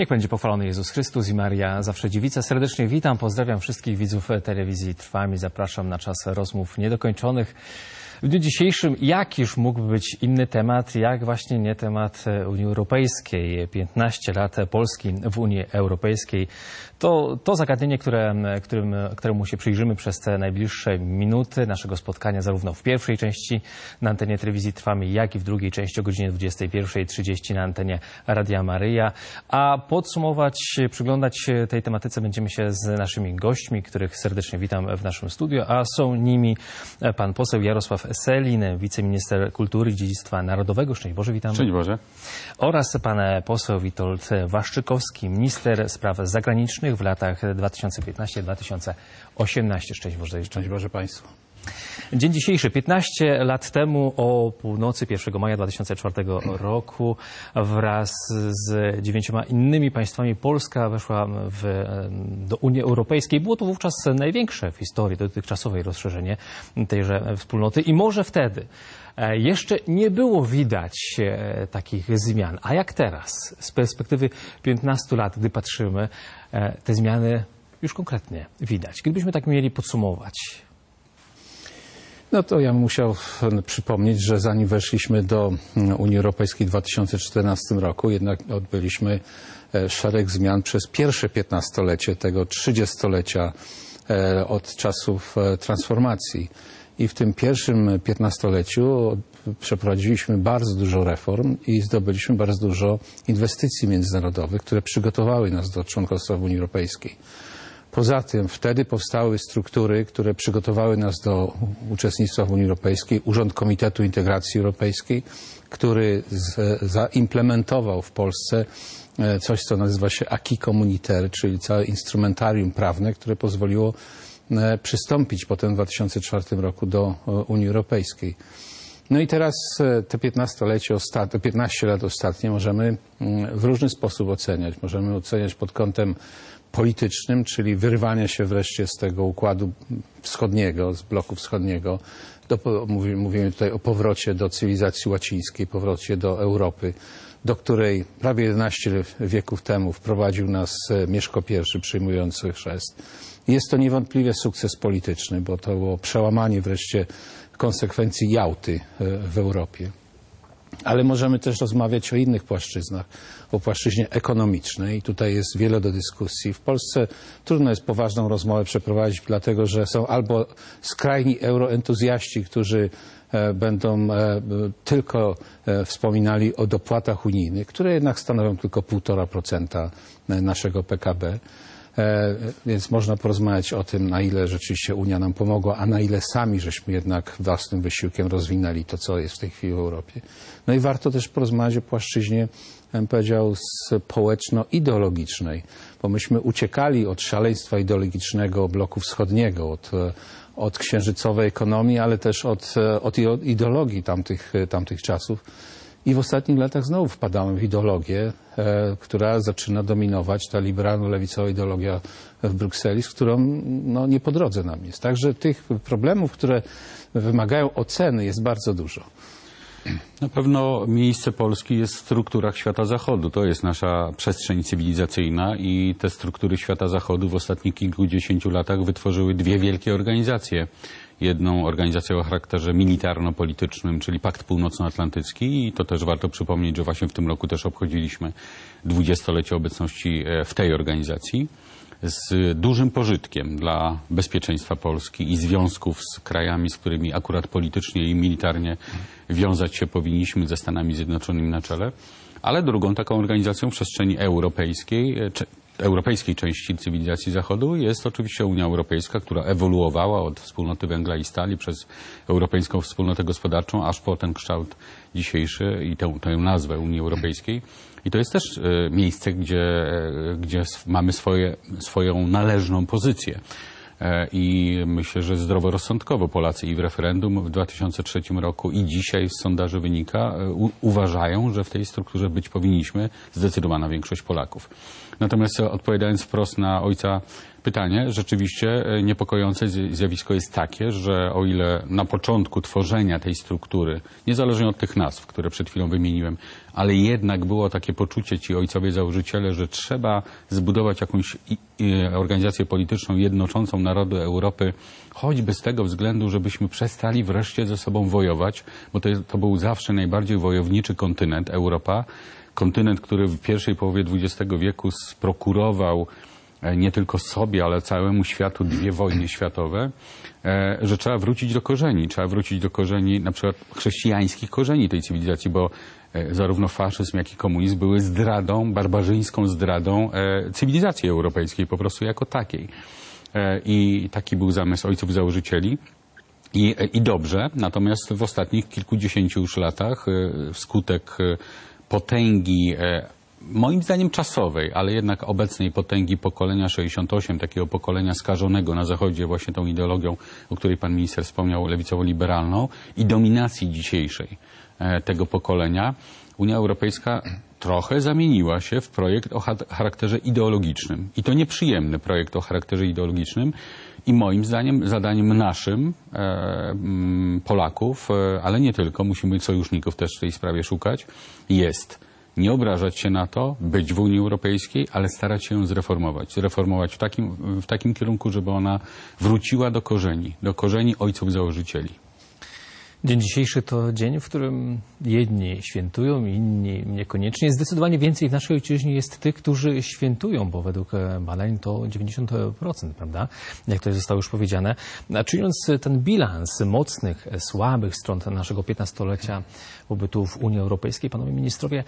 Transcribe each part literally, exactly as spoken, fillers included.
Niech będzie pochwalony Jezus Chrystus i Maria Zawsze Dziewica. Serdecznie witam, pozdrawiam wszystkich widzów telewizji Trwam i zapraszam na czas rozmów niedokończonych. W dniu dzisiejszym jakiż mógłby być inny temat, jak właśnie nie temat Unii Europejskiej. piętnaście lat Polski w Unii Europejskiej. To, to zagadnienie, które, którym, któremu się przyjrzymy przez te najbliższe minuty naszego spotkania, zarówno w pierwszej części na antenie telewizji Trwamy, jak i w drugiej części o godzinie dwudziestej pierwszej trzydzieści na antenie Radia Maryja. A podsumować, przyglądać się tej tematyce będziemy się z naszymi gośćmi, których serdecznie witam w naszym studiu, a są nimi pan poseł Jarosław Sellin, wiceminister kultury i dziedzictwa narodowego. Szczęść Boże, witamy. Szczęść Boże. Oraz pan poseł Witold Waszczykowski, minister spraw zagranicznych w latach dwa tysiące piętnasty do dwa tysiące osiemnastego. Szczęść Boże. Szczęść Boże Państwu. Dzień dzisiejszy, piętnaście lat temu o północy pierwszego maja dwa tysiące czwartego roku wraz z dziewięcioma innymi państwami Polska weszła w, do Unii Europejskiej. Było to wówczas największe w historii dotychczasowej rozszerzenie tejże wspólnoty i może wtedy jeszcze nie było widać takich zmian. A jak teraz, z perspektywy piętnastu lat, gdy patrzymy, te zmiany już konkretnie widać? Gdybyśmy tak mieli podsumować. No to ja musiał przypomnieć, że zanim weszliśmy do Unii Europejskiej w dwa tysiące czternastym roku, jednak odbyliśmy szereg zmian przez pierwsze piętnastolecie tego trzydziestolecia od czasów transformacji. I w tym pierwszym piętnastoleciu przeprowadziliśmy bardzo dużo reform i zdobyliśmy bardzo dużo inwestycji międzynarodowych, które przygotowały nas do członkostwa w Unii Europejskiej. Poza tym wtedy powstały struktury, które przygotowały nas do uczestnictwa w Unii Europejskiej. Urząd Komitetu Integracji Europejskiej, który z, zaimplementował w Polsce coś, co nazywa się acquis communautaire, czyli całe instrumentarium prawne, które pozwoliło przystąpić potem w dwa tysiące czwartym roku do Unii Europejskiej. No i teraz te piętnastolecie, piętnaście lat ostatnie możemy w różny sposób oceniać. Możemy oceniać pod kątem politycznym, czyli wyrwania się wreszcie z tego układu wschodniego, z bloku wschodniego. Do, mówimy tutaj o powrocie do cywilizacji łacińskiej, powrocie do Europy, do której prawie jedenaście wieków temu wprowadził nas Mieszko pierwszy, przyjmujący chrzest. Jest to niewątpliwie sukces polityczny, bo to było przełamanie wreszcie konsekwencji Jałty w Europie. Ale możemy też rozmawiać o innych płaszczyznach, o płaszczyźnie ekonomicznej. Tutaj jest wiele do dyskusji. W Polsce trudno jest poważną rozmowę przeprowadzić, dlatego że są albo skrajni euroentuzjaści, którzy będą tylko wspominali o dopłatach unijnych, które jednak stanowią tylko półtora procenta naszego P K B. Więc można porozmawiać o tym, na ile rzeczywiście Unia nam pomogła, a na ile sami żeśmy jednak własnym wysiłkiem rozwinęli to, co jest w tej chwili w Europie. No i warto też porozmawiać o płaszczyźnie, ja bym powiedział, społeczno-ideologicznej, bo myśmy uciekali od szaleństwa ideologicznego bloku wschodniego, od, od księżycowej ekonomii, ale też od, od ideologii tamtych, tamtych czasów. I w ostatnich latach znowu wpadałem w ideologię, e, która zaczyna dominować, ta liberalno-lewicowa ideologia w Brukseli, z którą no, nie po drodze nam jest. Także tych problemów, które wymagają oceny, jest bardzo dużo. Na pewno miejsce Polski jest w strukturach świata zachodu. To jest nasza przestrzeń cywilizacyjna i te struktury świata zachodu w ostatnich kilkudziesięciu latach wytworzyły dwie wielkie organizacje. Jedną organizację o charakterze militarno-politycznym, czyli Pakt Północnoatlantycki, i to też warto przypomnieć, że właśnie w tym roku też obchodziliśmy dwudziestolecie obecności w tej organizacji, z dużym pożytkiem dla bezpieczeństwa Polski i związków z krajami, z którymi akurat politycznie i militarnie wiązać się powinniśmy, ze Stanami Zjednoczonymi na czele, ale drugą taką organizacją w przestrzeni europejskiej, europejskiej części cywilizacji Zachodu jest oczywiście Unia Europejska, która ewoluowała od wspólnoty węgla i stali przez Europejską Wspólnotę Gospodarczą, aż po ten kształt dzisiejszy i tę, tę nazwę Unii Europejskiej. I to jest też miejsce, gdzie, gdzie mamy swoje, swoją należną pozycję. I myślę, że zdroworozsądkowo Polacy i w referendum w dwa tysiące trzecim roku i dzisiaj z sondaży wynika, u, uważają, że w tej strukturze być powinniśmy, zdecydowana większość Polaków. Natomiast odpowiadając wprost na ojca pytanie. Rzeczywiście niepokojące zjawisko jest takie, że o ile na początku tworzenia tej struktury, niezależnie od tych nazw, które przed chwilą wymieniłem, ale jednak było takie poczucie, ci ojcowie założyciele, że trzeba zbudować jakąś organizację polityczną jednoczącą narody Europy, choćby z tego względu, żebyśmy przestali wreszcie ze sobą wojować, bo to, to był zawsze najbardziej wojowniczy kontynent, Europa. Kontynent, który w pierwszej połowie dwudziestego wieku sprokurował nie tylko sobie, ale całemu światu dwie wojny światowe, że trzeba wrócić do korzeni. Trzeba wrócić do korzeni, na przykład chrześcijańskich korzeni tej cywilizacji, bo zarówno faszyzm, jak i komunizm były zdradą, barbarzyńską zdradą cywilizacji europejskiej po prostu jako takiej. I taki był zamysł ojców założycieli. I, i dobrze, natomiast w ostatnich kilkudziesięciu już latach wskutek potęgi, moim zdaniem czasowej, ale jednak obecnej potęgi pokolenia sześćdziesiąt osiem, takiego pokolenia skażonego na Zachodzie właśnie tą ideologią, o której pan minister wspomniał, lewicowo-liberalną, i dominacji dzisiejszej tego pokolenia, Unia Europejska trochę zamieniła się w projekt o charakterze ideologicznym. I to nieprzyjemny projekt o charakterze ideologicznym. I moim zdaniem zadaniem naszym, e, Polaków, e, ale nie tylko, musimy sojuszników też w tej sprawie szukać, jest nie obrażać się na to, być w Unii Europejskiej, ale starać się ją zreformować. Zreformować w takim, w takim kierunku, żeby ona wróciła do korzeni, do korzeni ojców założycieli. Dzień dzisiejszy to dzień, w którym jedni świętują, inni niekoniecznie. Zdecydowanie więcej w naszej ojczyźnie jest tych, którzy świętują, bo według badań to dziewięćdziesiąt procent, prawda? Jak to zostało już powiedziane. A czyniąc ten bilans mocnych, słabych stron naszego piętnastolecia pobytu w Unii Europejskiej, panowie ministrowie,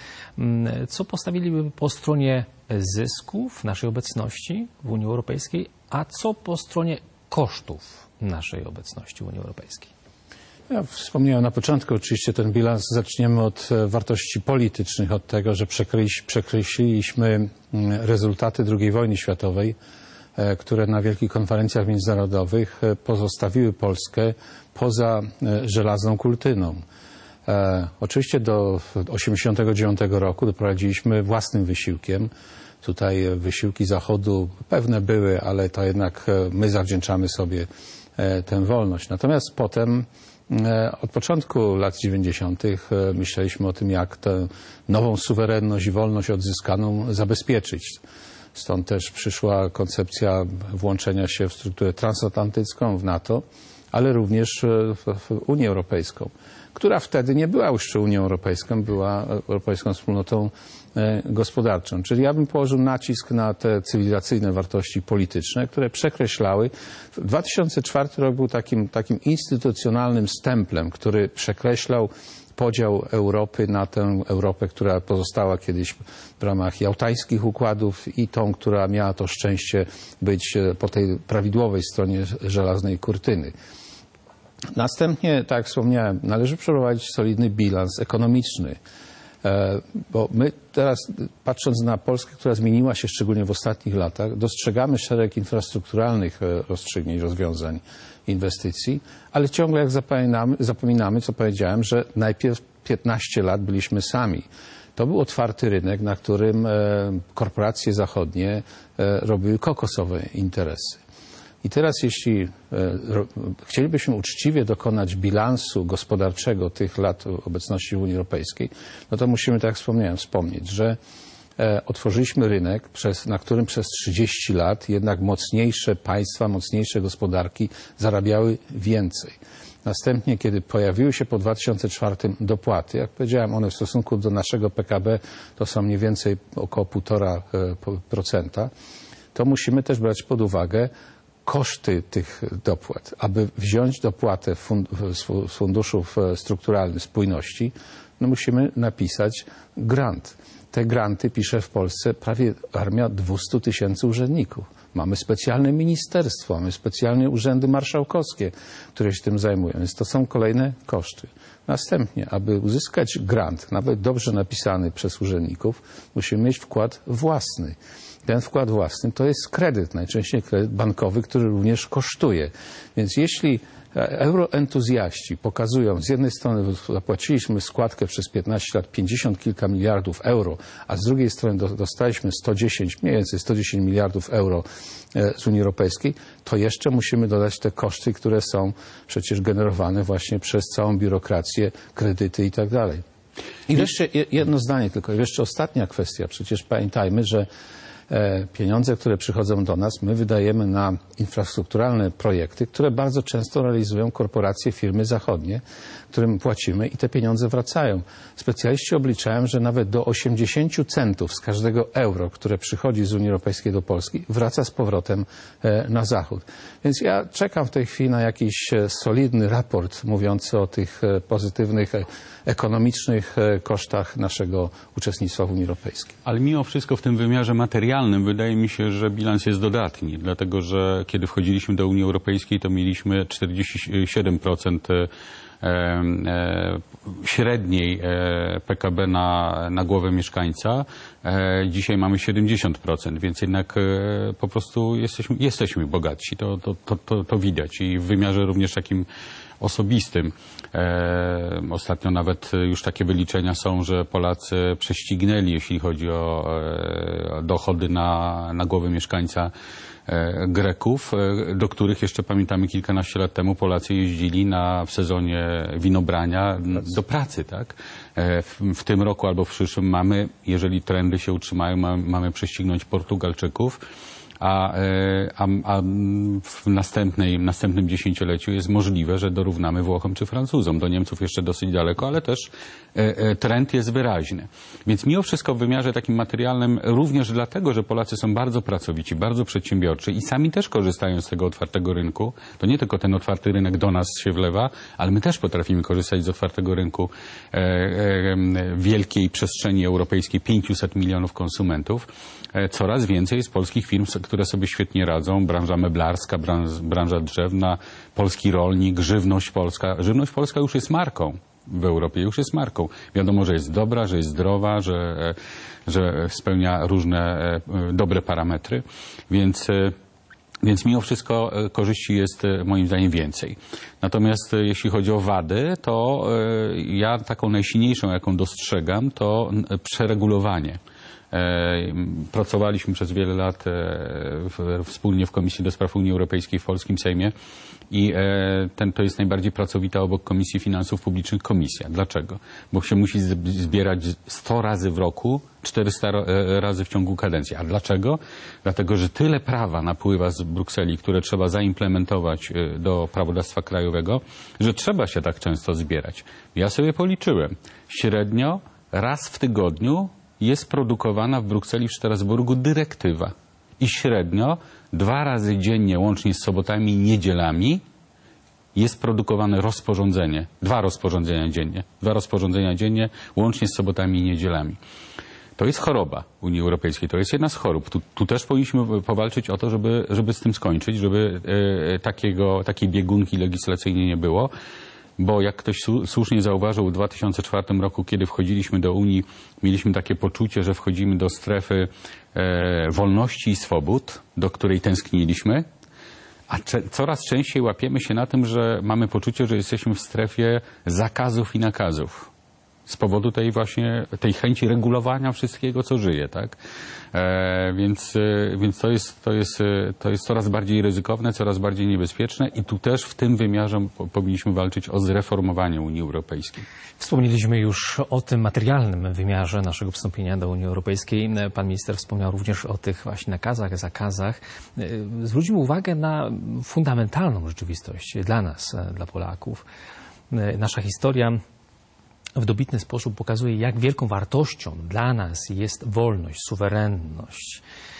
co postawiliby po stronie zysków naszej obecności w Unii Europejskiej, a co po stronie kosztów naszej obecności w Unii Europejskiej? Ja wspomniałem na początku, oczywiście ten bilans zaczniemy od wartości politycznych, od tego, że przekreśliliśmy rezultaty drugiej wojny światowej, które na wielkich konferencjach międzynarodowych pozostawiły Polskę poza żelazną kurtyną. Oczywiście do osiemdziesiątego dziewiątego roku doprowadziliśmy własnym wysiłkiem. Tutaj wysiłki Zachodu pewne były, ale to jednak my zawdzięczamy sobie tę wolność. Natomiast potem od początku lat dziewięćdziesiątych myśleliśmy o tym, jak tę nową suwerenność i wolność odzyskaną zabezpieczyć. Stąd też przyszła koncepcja włączenia się w strukturę transatlantycką, w NATO, ale również w Unię Europejską, która wtedy nie była jeszcze Unią Europejską, była Europejską Wspólnotą Gospodarczą. Czyli ja bym położył nacisk na te cywilizacyjne wartości polityczne, które przekreślały. dwa tysiące czwarty rok był takim, takim instytucjonalnym stemplem, który przekreślał podział Europy na tę Europę, która pozostała kiedyś w ramach jałtańskich układów i tą, która miała to szczęście być po tej prawidłowej stronie żelaznej kurtyny. Następnie, tak jak wspomniałem, należy przeprowadzić solidny bilans ekonomiczny, bo my teraz, patrząc na Polskę, która zmieniła się szczególnie w ostatnich latach, dostrzegamy szereg infrastrukturalnych rozstrzygnięć, rozwiązań, inwestycji, ale ciągle jak zapominamy, zapominamy, co powiedziałem, że najpierw piętnaście lat byliśmy sami. To był otwarty rynek, na którym korporacje zachodnie robiły kokosowe interesy. I teraz, jeśli chcielibyśmy uczciwie dokonać bilansu gospodarczego tych lat obecności w Unii Europejskiej, no to musimy, tak jak wspomniałem, wspomnieć, że otworzyliśmy rynek, przez, na którym przez trzydzieści lat jednak mocniejsze państwa, mocniejsze gospodarki zarabiały więcej. Następnie, kiedy pojawiły się po dwa tysiące czwartym dopłaty, jak powiedziałem, one w stosunku do naszego P K B to są mniej więcej około półtora procenta, to musimy też brać pod uwagę koszty tych dopłat. Aby wziąć dopłatę z funduszów strukturalnych spójności, no musimy napisać grant. Te granty pisze w Polsce prawie armia dwieście tysięcy urzędników. Mamy specjalne ministerstwo, mamy specjalne urzędy marszałkowskie, które się tym zajmują, więc to są kolejne koszty. Następnie, aby uzyskać grant, nawet dobrze napisany przez urzędników, musimy mieć wkład własny. Ten wkład własny to jest kredyt, najczęściej kredyt bankowy, który również kosztuje. Więc jeśli Euroentuzjaści pokazują, z jednej strony zapłaciliśmy składkę przez piętnaście lat pięćdziesiąt kilka miliardów euro, a z drugiej strony dostaliśmy sto dziesięć, mniej więcej sto dziesięć miliardów euro z Unii Europejskiej, to jeszcze musimy dodać te koszty, które są przecież generowane właśnie przez całą biurokrację, kredyty i tak dalej. I wreszcie jedno zdanie tylko, i wreszcie ostatnia kwestia. Przecież pamiętajmy, że pieniądze, które przychodzą do nas, my wydajemy na infrastrukturalne projekty, które bardzo często realizują korporacje, firmy zachodnie, którym płacimy i te pieniądze wracają. Specjaliści obliczają, że nawet do osiemdziesiąt centów z każdego euro, które przychodzi z Unii Europejskiej do Polski, wraca z powrotem na zachód. Więc ja czekam w tej chwili na jakiś solidny raport mówiący o tych pozytywnych, ekonomicznych kosztach naszego uczestnictwa w Unii Europejskiej. Ale mimo wszystko w tym wymiarze materialnym wydaje mi się, że bilans jest dodatni, dlatego że kiedy wchodziliśmy do Unii Europejskiej, to mieliśmy czterdzieści siedem procent średniej P K B na, na głowę mieszkańca. Dzisiaj mamy siedemdziesiąt procent, więc jednak po prostu jesteśmy, jesteśmy bogatsi. To, to, to, to, to widać i w wymiarze również takim osobistym. E, ostatnio nawet już takie wyliczenia są, że Polacy prześcignęli, jeśli chodzi o, e, o dochody na, na głowę mieszkańca e, Greków, e, do których jeszcze pamiętamy kilkanaście lat temu Polacy jeździli na, w sezonie winobrania do pracy, tak? E, w, w tym roku albo w przyszłym mamy, jeżeli trendy się utrzymają, mamy, mamy prześcignąć Portugalczyków. A, a, a w następnej, następnym dziesięcioleciu jest możliwe, że dorównamy Włochom czy Francuzom. Do Niemców jeszcze dosyć daleko, ale też trend jest wyraźny. Więc mimo wszystko w wymiarze takim materialnym, również dlatego, że Polacy są bardzo pracowici, bardzo przedsiębiorczy i sami też korzystają z tego otwartego rynku. To nie tylko ten otwarty rynek do nas się wlewa, ale my też potrafimy korzystać z otwartego rynku e, e, wielkiej przestrzeni europejskiej, pięciuset milionów konsumentów. E, coraz więcej jest polskich firm, które sobie świetnie radzą. Branża meblarska, branża, branża drzewna, polski rolnik, żywność polska. Żywność polska już jest marką. W Europie już jest marką. Wiadomo, że jest dobra, że jest zdrowa, że, że spełnia różne dobre parametry, więc, więc mimo wszystko korzyści jest moim zdaniem więcej. Natomiast jeśli chodzi o wady, to ja taką najsilniejszą, jaką dostrzegam, to przeregulowanie. Pracowaliśmy przez wiele lat wspólnie w Komisji do Spraw Unii Europejskiej w polskim Sejmie i ten to jest najbardziej pracowita obok Komisji Finansów Publicznych komisja. Dlaczego? Bo się musi zbierać sto razy w roku, czterysta razy w ciągu kadencji. A dlaczego? Dlatego, że tyle prawa napływa z Brukseli, które trzeba zaimplementować do prawodawstwa krajowego, że trzeba się tak często zbierać. Ja sobie policzyłem. Średnio raz w tygodniu jest produkowana w Brukseli, w Strasburgu dyrektywa. I średnio dwa razy dziennie, łącznie z sobotami i niedzielami, jest produkowane rozporządzenie. Dwa rozporządzenia dziennie. Dwa rozporządzenia dziennie, łącznie z sobotami i niedzielami. To jest choroba Unii Europejskiej. To jest jedna z chorób. Tu, tu też powinniśmy powalczyć o to, żeby, żeby z tym skończyć, żeby e, takiego, takiej biegunki legislacyjnej nie było. Bo jak ktoś słusznie zauważył, w dwa tysiące czwartym roku, kiedy wchodziliśmy do Unii, mieliśmy takie poczucie, że wchodzimy do strefy e, wolności i swobód, do której tęskniliśmy, a cze- coraz częściej łapiemy się na tym, że mamy poczucie, że jesteśmy w strefie zakazów i nakazów. Z powodu tej właśnie, tej chęci regulowania wszystkiego, co żyje, tak? E, więc e, więc to, jest, to, jest, e, to jest coraz bardziej ryzykowne, coraz bardziej niebezpieczne i tu też w tym wymiarze po, powinniśmy walczyć o zreformowanie Unii Europejskiej. Wspomnieliśmy już o tym materialnym wymiarze naszego wstąpienia do Unii Europejskiej. Pan minister wspomniał również o tych właśnie nakazach, zakazach. Zwróćmy uwagę na fundamentalną rzeczywistość dla nas, dla Polaków. Nasza historia w dobitny sposób pokazuje, jak wielką wartością dla nas jest wolność, suwerenność.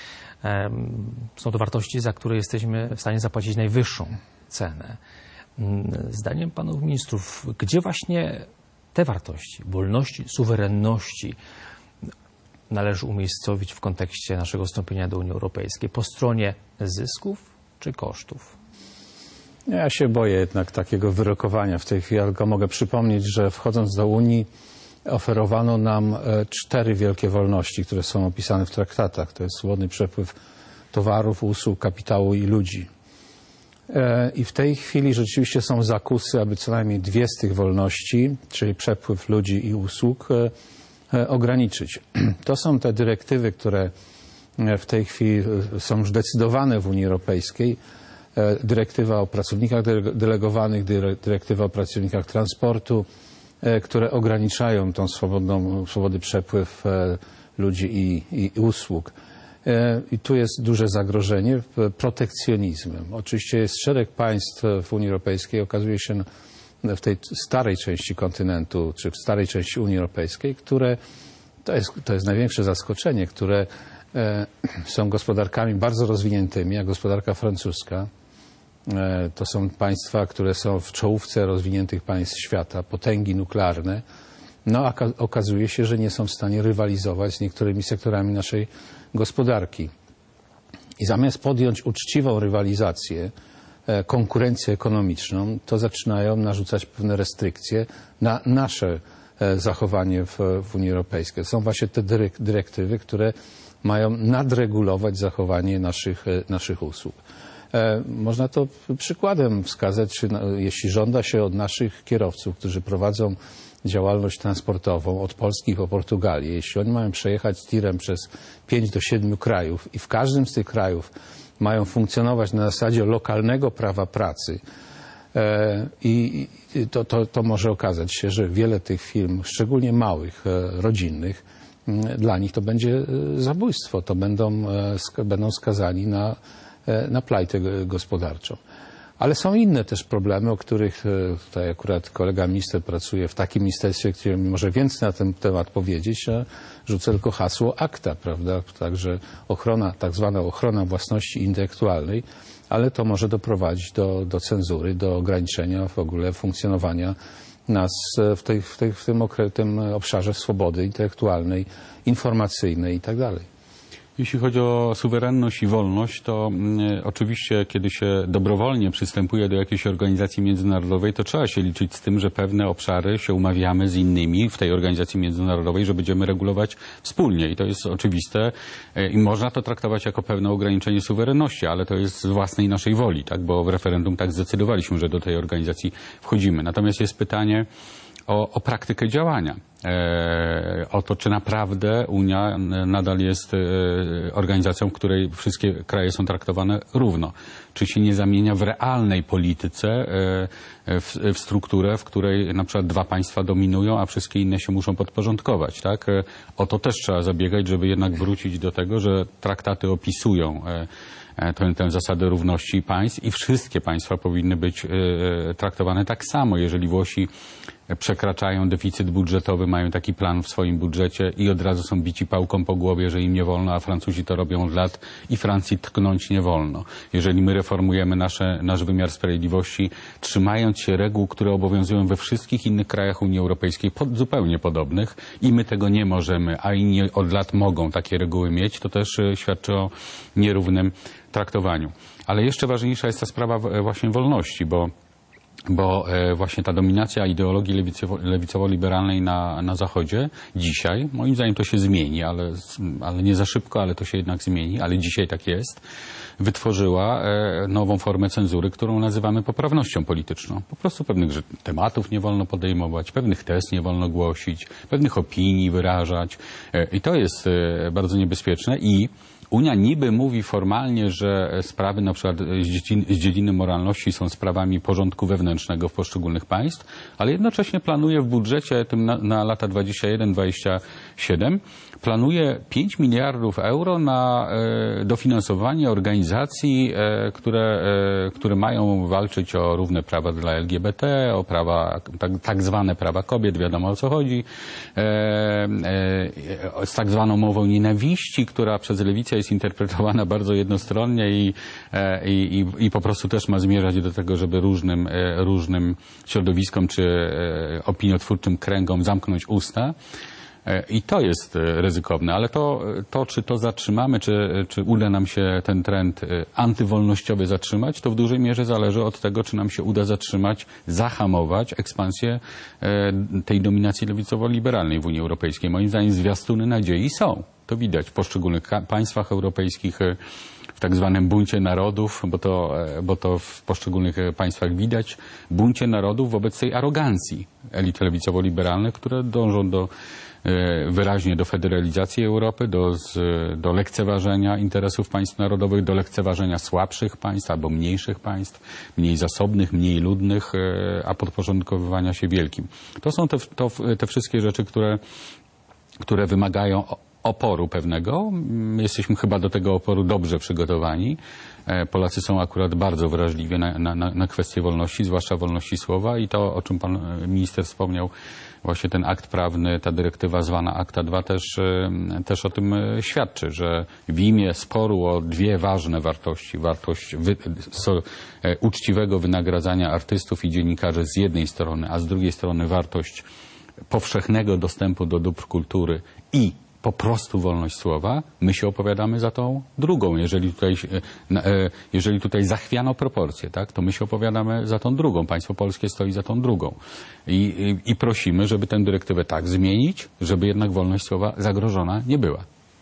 Są to wartości, za które jesteśmy w stanie zapłacić najwyższą cenę. Zdaniem panów ministrów, gdzie właśnie te wartości, wolności, suwerenności należy umiejscowić w kontekście naszego wstąpienia do Unii Europejskiej? Po stronie zysków czy kosztów? Ja się boję jednak takiego wyrokowania w tej chwili, tylko mogę przypomnieć, że wchodząc do Unii oferowano nam cztery wielkie wolności, które są opisane w traktatach. To jest swobodny przepływ towarów, usług, kapitału i ludzi. I w tej chwili rzeczywiście są zakusy, aby co najmniej dwie z tych wolności, czyli przepływ ludzi i usług, ograniczyć. To są te dyrektywy, które w tej chwili są już decydowane w Unii Europejskiej. Dyrektywa o pracownikach delegowanych, dyrektywa o pracownikach transportu, które ograniczają tą swobodną, swobodny przepływ ludzi i, i usług. I tu jest duże zagrożenie protekcjonizmem. Oczywiście jest szereg państw w Unii Europejskiej, okazuje się w tej starej części kontynentu, czy w starej części Unii Europejskiej, które, to jest, to jest największe zaskoczenie, które e, są gospodarkami bardzo rozwiniętymi, jak gospodarka francuska. E, to są państwa, które są w czołówce rozwiniętych państw świata, potęgi nuklearne. No, a okazuje się, że nie są w stanie rywalizować z niektórymi sektorami naszej gospodarki. I zamiast podjąć uczciwą rywalizację, konkurencję ekonomiczną, to zaczynają narzucać pewne restrykcje na nasze zachowanie w, w Unii Europejskiej. To są właśnie te dyrektywy, które mają nadregulować zachowanie naszych, naszych usług. Można to przykładem wskazać, jeśli żąda się od naszych kierowców, którzy prowadzą działalność transportową od Polski po Portugalię. Jeśli oni mają przejechać tirem przez pięć do siedmiu krajów i w każdym z tych krajów mają funkcjonować na zasadzie lokalnego prawa pracy, e, i to, to, to może okazać się, że wiele tych firm, szczególnie małych, e, rodzinnych, m, dla nich to będzie zabójstwo. To będą, e, sk będą skazani na, e, na plajtę gospodarczą. Ale są inne też problemy, o których tutaj akurat kolega minister pracuje w takim ministerstwie, które może więcej na ten temat powiedzieć, a rzucę tylko hasło akta, prawda? Także ochrona, tak zwana ochrona własności intelektualnej, ale to może doprowadzić do, do cenzury, do ograniczenia w ogóle funkcjonowania nas w, tej, w, tej, w tym, tym obszarze swobody intelektualnej, informacyjnej i tak dalej. Jeśli chodzi o suwerenność i wolność, to y, oczywiście kiedy się dobrowolnie przystępuje do jakiejś organizacji międzynarodowej, to trzeba się liczyć z tym, że pewne obszary się umawiamy z innymi w tej organizacji międzynarodowej, że będziemy regulować wspólnie. I to jest oczywiste y, i można to traktować jako pewne ograniczenie suwerenności, ale to jest z własnej naszej woli, tak? Bo w referendum tak zdecydowaliśmy, że do tej organizacji wchodzimy. Natomiast jest pytanie o, o praktykę działania. E, o to, czy naprawdę Unia nadal jest e, organizacją, w której wszystkie kraje są traktowane równo. Czy się nie zamienia w realnej polityce e, w, w strukturę, w której na przykład dwa państwa dominują, a wszystkie inne się muszą podporządkować. Tak? E, o to też trzeba zabiegać, żeby jednak wrócić do tego, że traktaty opisują e, Tę, tę zasadę równości państw i wszystkie państwa powinny być y, traktowane tak samo. Jeżeli Włosi przekraczają deficyt budżetowy, mają taki plan w swoim budżecie i od razu są bici pałką po głowie, że im nie wolno, a Francuzi to robią od lat i Francji tknąć nie wolno. Jeżeli my reformujemy nasze, nasz wymiar sprawiedliwości, trzymając się reguł, które obowiązują we wszystkich innych krajach Unii Europejskiej, pod, zupełnie podobnych, i my tego nie możemy, a inni od lat mogą takie reguły mieć, to też y, świadczy o nierównym traktowaniu. Ale jeszcze ważniejsza jest ta sprawa właśnie wolności, bo, bo właśnie ta dominacja ideologii lewicowo-liberalnej na, na Zachodzie dzisiaj, moim zdaniem to się zmieni, ale, ale nie za szybko, ale to się jednak zmieni, ale dzisiaj tak jest, wytworzyła nową formę cenzury, którą nazywamy poprawnością polityczną. Po prostu pewnych tematów nie wolno podejmować, pewnych tez nie wolno głosić, pewnych opinii wyrażać i to jest bardzo niebezpieczne i Unia niby mówi formalnie, że sprawy na przykład z dziedziny, z dziedziny moralności są sprawami porządku wewnętrznego w poszczególnych państw, ale jednocześnie planuje w budżecie tym na, na lata dwadzieścia jeden dwadzieścia siedem planuje pięć miliardów euro na e, dofinansowanie organizacji, e, które, e, które mają walczyć o równe prawa dla L G B T, o prawa, tak, tak zwane prawa kobiet, wiadomo o co chodzi, e, e, z tak zwaną mową nienawiści, która przez lewicę jest interpretowana bardzo jednostronnie i, e, i, i po prostu też ma zmierzać do tego, żeby różnym, e, różnym środowiskom czy e, opiniotwórczym kręgom zamknąć usta. I to jest ryzykowne, ale to, to czy to zatrzymamy, czy, czy uda nam się ten trend antywolnościowy zatrzymać, to w dużej mierze zależy od tego, czy nam się uda zatrzymać, zahamować ekspansję tej dominacji lewicowo-liberalnej w Unii Europejskiej. Moim zdaniem zwiastuny nadziei są. To widać w poszczególnych państwach europejskich, w tak zwanym buncie narodów, bo to, bo to w poszczególnych państwach widać, buncie narodów wobec tej arogancji elit lewicowo-liberalnych, które dążą do wyraźnie do federalizacji Europy, do, z, do lekceważenia interesów państw narodowych, do lekceważenia słabszych państw albo mniejszych państw, mniej zasobnych, mniej ludnych, a podporządkowywania się wielkim. To są te, to, te wszystkie rzeczy, które, które wymagają oporu pewnego. Jesteśmy chyba do tego oporu dobrze przygotowani. Polacy są akurat bardzo wrażliwi na, na, na kwestie wolności, zwłaszcza wolności słowa i to, o czym pan minister wspomniał, właśnie ten akt prawny, ta dyrektywa zwana akta dwa też, też o tym świadczy, że w imię sporu o dwie ważne wartości, wartość wy, so, uczciwego wynagradzania artystów i dziennikarzy z jednej strony, a z drugiej strony wartość powszechnego dostępu do dóbr kultury i po prostu wolność słowa, my się opowiadamy za tą drugą. Jeżeli tutaj, jeżeli tutaj zachwiano proporcje, tak, to my się opowiadamy za tą drugą. Państwo polskie stoi za tą drugą. I, i, i prosimy, żeby tę dyrektywę tak zmienić, żeby jednak wolność słowa zagrożona nie była.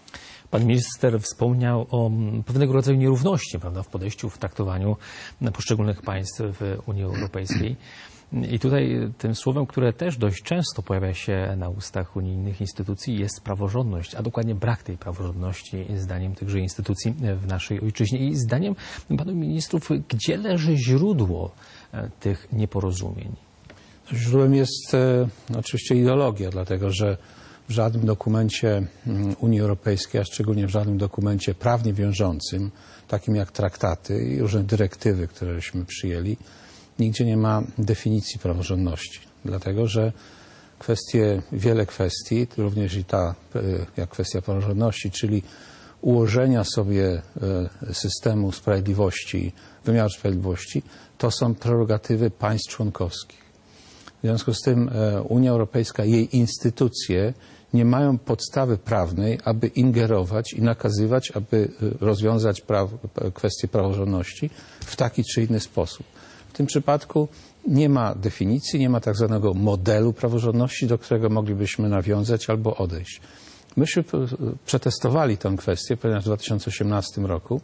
Pan minister wspomniał o pewnego rodzaju nierówności, prawda, w podejściu, w traktowaniu poszczególnych państw w Unii Europejskiej. I tutaj tym słowem, które też dość często pojawia się na ustach unijnych instytucji, jest praworządność, a dokładnie brak tej praworządności zdaniem tychże instytucji w naszej ojczyźnie. I zdaniem panów ministrów, gdzie leży źródło tych nieporozumień? Źródłem jest e, oczywiście ideologia, dlatego że w żadnym dokumencie Unii Europejskiej, a szczególnie w żadnym dokumencie prawnie wiążącym, takim jak traktaty i różne dyrektywy, któreśmy przyjęli, nigdzie nie ma definicji praworządności, dlatego że kwestie, wiele kwestii, również i ta jak kwestia praworządności, czyli ułożenia sobie systemu sprawiedliwości, wymiaru sprawiedliwości, to są prerogatywy państw członkowskich. W związku z tym Unia Europejska, jej instytucje nie mają podstawy prawnej, aby ingerować i nakazywać, aby rozwiązać praw, kwestie praworządności w taki czy inny sposób. W tym przypadku nie ma definicji, nie ma tak zwanego modelu praworządności, do którego moglibyśmy nawiązać albo odejść. Myśmy przetestowali tę kwestię, ponieważ w dwa tysiące osiemnastym roku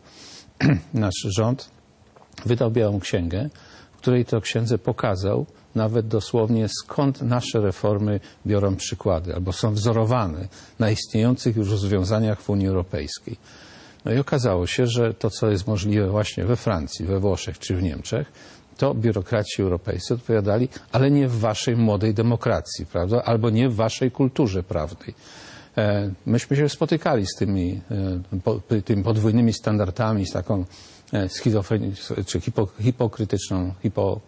nasz rząd wydał Białą Księgę, w której to księdze pokazał nawet dosłownie, skąd nasze reformy biorą przykłady albo są wzorowane na istniejących już rozwiązaniach w Unii Europejskiej. No i okazało się, że to, co jest możliwe właśnie we Francji, we Włoszech czy w Niemczech, to biurokraci europejscy odpowiadali, ale nie w waszej młodej demokracji, prawda? Albo nie w waszej kulturze prawnej. E, myśmy się spotykali z tymi, e, po, tymi podwójnymi standardami, z taką e, schizofrenią, czy hipo, hipokrytyczną, hipo,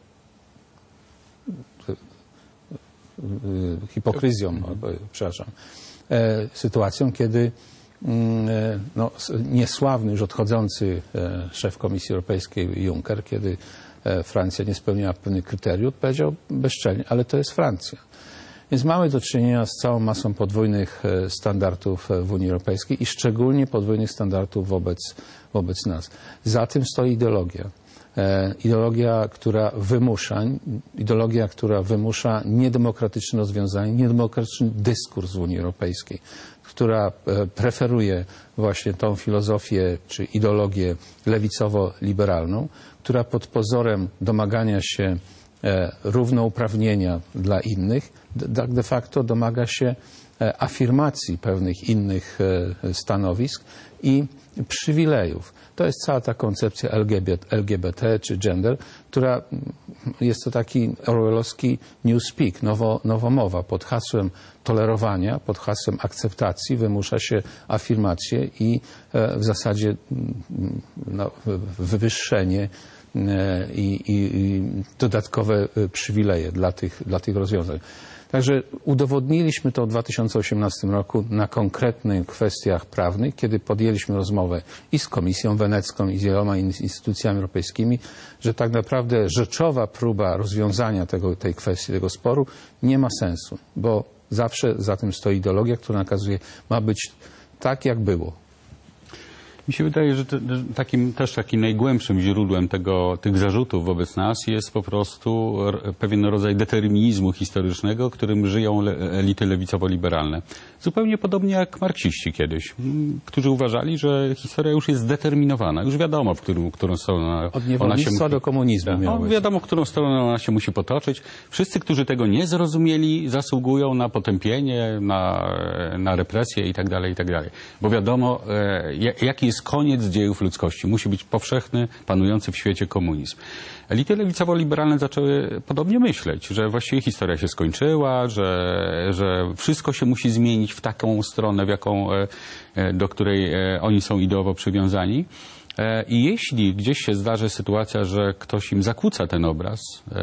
hipokryzją, mm. przepraszam, e, sytuacją, kiedy e, no, niesławny, już odchodzący e, szef Komisji Europejskiej Juncker, kiedy Francja nie spełniała pewnych kryteriów, powiedział bezczelnie, ale to jest Francja. Więc mamy do czynienia z całą masą podwójnych standardów w Unii Europejskiej i szczególnie podwójnych standardów wobec, wobec nas. Za tym stoi ideologia. E, ideologia, która wymusza, ideologia, która wymusza niedemokratyczne rozwiązanie, niedemokratyczny dyskurs w Unii Europejskiej, która e, preferuje właśnie tą filozofię czy ideologię lewicowo-liberalną, która pod pozorem domagania się e, równouprawnienia dla innych, de, de facto domaga się e, afirmacji pewnych innych e, stanowisk i przywilejów. To jest cała ta koncepcja L G B T czy gender, która jest to taki orwellowski newspeak, nowo, nowomowa. Pod hasłem tolerowania, pod hasłem akceptacji wymusza się afirmację i e, w zasadzie no, wywyższenie e, i, i dodatkowe przywileje dla tych, dla tych rozwiązań. Także udowodniliśmy to w dwa tysiące osiemnastym roku na konkretnych kwestiach prawnych, kiedy podjęliśmy rozmowę i z Komisją Wenecką, i z wieloma instytucjami europejskimi, że tak naprawdę rzeczowa próba rozwiązania tego, tej kwestii, tego sporu nie ma sensu, bo zawsze za tym stoi ideologia, która nakazuje, ma być tak, jak było. Mi się wydaje, że te, takim też takim najgłębszym źródłem tego, tych zarzutów wobec nas jest po prostu pewien rodzaj determinizmu historycznego, którym żyją le, elity lewicowo-liberalne. Zupełnie podobnie jak marksiści kiedyś, którzy uważali, że historia już jest zdeterminowana. Już wiadomo, w którym, którą stronę Od niewolnictwa do komunizmu. No, wiadomo, w którą stronę ona się musi potoczyć. Wszyscy, którzy tego nie zrozumieli, zasługują na potępienie, na, na represję i tak dalej, i tak dalej. Bo wiadomo, e, jaki jest koniec dziejów ludzkości. Musi być powszechny, panujący w świecie komunizm. Elity lewicowo-liberalne zaczęły podobnie myśleć, że właściwie historia się skończyła, że, że wszystko się musi zmienić w taką stronę, w jaką, do której oni są ideowo przywiązani. I jeśli gdzieś się zdarzy sytuacja, że ktoś im zakłóca ten obraz,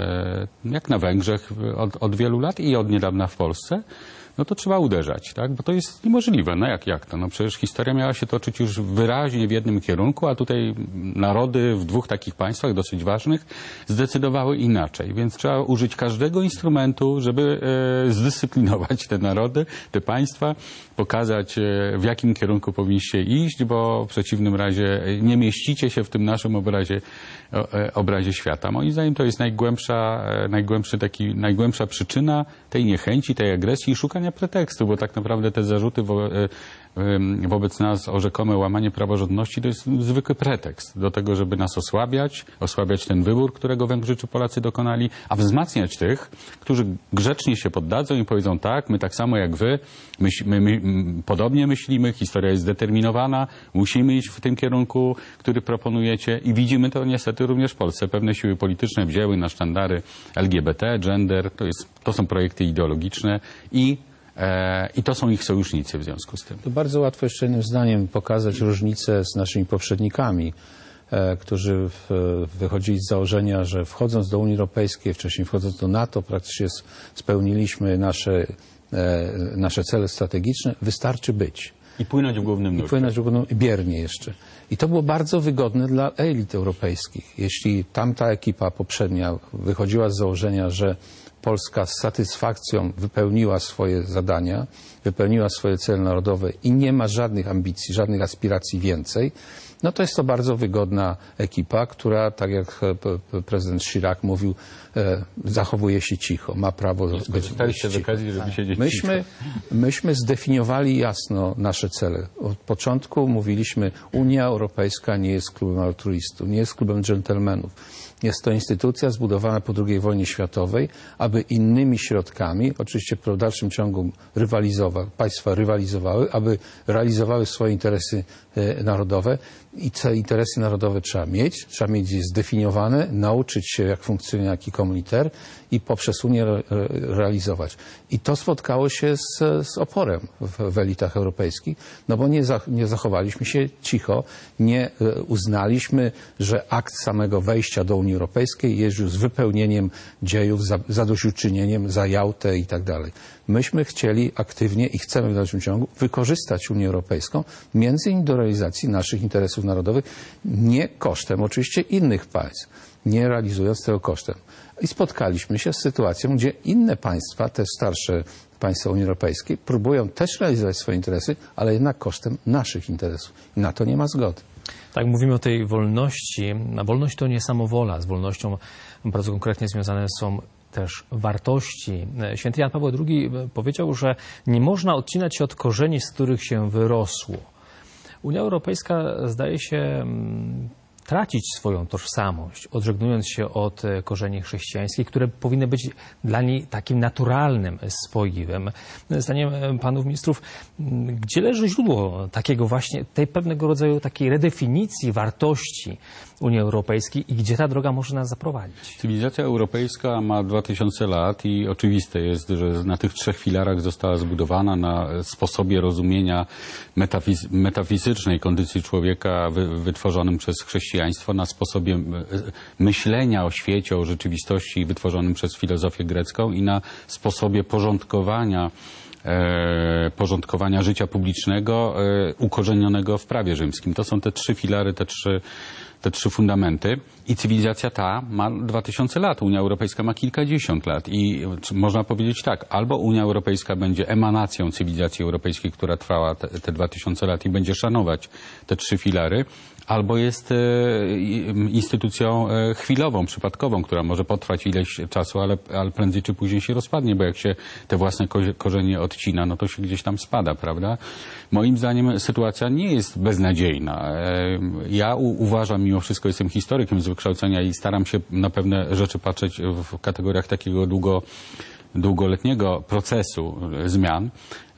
jak na Węgrzech od, od wielu lat i od niedawna w Polsce, no to trzeba uderzać, tak? Bo to jest niemożliwe. No jak, jak to? No przecież historia miała się toczyć już wyraźnie w jednym kierunku, a tutaj narody w dwóch takich państwach dosyć ważnych zdecydowały inaczej. Więc trzeba użyć każdego instrumentu, żeby e, zdyscyplinować te narody, te państwa, pokazać, e, w jakim kierunku powinniście iść, bo w przeciwnym razie nie mieścicie się w tym naszym obrazie, o, e, obrazie świata. Moim zdaniem to jest najgłębsza, e, najgłębszy taki, najgłębsza przyczyna tej niechęci, tej agresji i szukania pretekstu, bo tak naprawdę te zarzuty wo, wobec nas o rzekome łamanie praworządności to jest zwykły pretekst do tego, żeby nas osłabiać, osłabiać ten wybór, którego Węgrzy czy Polacy dokonali, a wzmacniać tych, którzy grzecznie się poddadzą i powiedzą tak, my tak samo jak wy, my, my, my podobnie myślimy, historia jest zdeterminowana, musimy iść w tym kierunku, który proponujecie i widzimy to niestety również w Polsce. Pewne siły polityczne wzięły na sztandary L G B T, gender, to, jest, to są projekty ideologiczne i I to są ich sojusznicy w związku z tym. To bardzo łatwo jeszcze jednym zdaniem pokazać różnicę z naszymi poprzednikami, którzy wychodzili z założenia, że wchodząc do Unii Europejskiej, wcześniej wchodząc do NATO, praktycznie spełniliśmy nasze, nasze cele strategiczne. Wystarczy być. I płynąć w głównym nurcie. I płynąć w głównym, biernie jeszcze. I to było bardzo wygodne dla elit europejskich. Jeśli tamta ekipa poprzednia wychodziła z założenia, że Polska z satysfakcją wypełniła swoje zadania, wypełniła swoje cele narodowe i nie ma żadnych ambicji, żadnych aspiracji więcej, no to jest to bardzo wygodna ekipa, która, tak jak prezydent Chirac mówił, zachowuje się cicho, ma prawo być, być cicho. Z okazji, żeby siedzieć myśmy, myśmy zdefiniowali jasno nasze cele. Od początku mówiliśmy, Unia Europejska nie jest klubem altruistów, nie jest klubem dżentelmenów. Jest to instytucja zbudowana po drugiej wojnie światowej, aby innymi środkami, oczywiście w dalszym ciągu rywalizować, państwa rywalizowały, aby realizowały swoje interesy e, narodowe i te interesy narodowe trzeba mieć, trzeba mieć je zdefiniowane, nauczyć się jak funkcjonuje jaki komuniter i poprzez Unię re, realizować. I to spotkało się z, z oporem w, w elitach europejskich, no bo nie, za, nie zachowaliśmy się cicho, nie e, uznaliśmy, że akt samego wejścia do Unii Europejskiej jest już z wypełnieniem dziejów, za, zadośćuczynieniem za Jałtę i tak dalej. Myśmy chcieli aktywnie i chcemy w dalszym ciągu wykorzystać Unię Europejską między innymi do realizacji naszych interesów narodowych, nie kosztem oczywiście innych państw, nie realizując tego kosztem. I spotkaliśmy się z sytuacją, gdzie inne państwa, te starsze państwa Unii Europejskiej, próbują też realizować swoje interesy, ale jednak kosztem naszych interesów. I na to nie ma zgody. Tak, mówimy o tej wolności. A wolność to nie samowola. Z wolnością bardzo konkretnie związane są też wartości. Święty Jan Paweł drugi powiedział, że nie można odcinać się od korzeni, z których się wyrosło. Unia Europejska zdaje się tracić swoją tożsamość, odżegnując się od korzeni chrześcijańskich, które powinny być dla niej takim naturalnym spoiwem. Zdaniem panów ministrów, gdzie leży źródło takiego właśnie, tej pewnego rodzaju takiej redefinicji wartości Unii Europejskiej i gdzie ta droga może nas zaprowadzić? Cywilizacja europejska ma dwa tysiące lat i oczywiste jest, że na tych trzech filarach została zbudowana, na sposobie rozumienia metafiz metafizycznej kondycji człowieka wy wytworzonym przez chrześcijaństwo, na sposobie myślenia o świecie, o rzeczywistości wytworzonym przez filozofię grecką i na sposobie porządkowania E, porządkowania życia publicznego e, ukorzenionego w prawie rzymskim. To są te trzy filary, te trzy, te trzy fundamenty i cywilizacja ta ma dwa tysiące lat, Unia Europejska ma kilkadziesiąt lat i można powiedzieć tak, albo Unia Europejska będzie emanacją cywilizacji europejskiej, która trwała te, te dwa tysiące lat i będzie szanować te trzy filary, albo jest e, instytucją e, chwilową, przypadkową, która może potrwać ileś czasu, ale, ale prędzej czy później się rozpadnie, bo jak się te własne korzenie odcina, no to się gdzieś tam spada, prawda? Moim zdaniem sytuacja nie jest beznadziejna. E, ja u, uważam, mimo wszystko jestem historykiem z wykształcenia i staram się na pewne rzeczy patrzeć w kategoriach takiego długo długoletniego procesu zmian,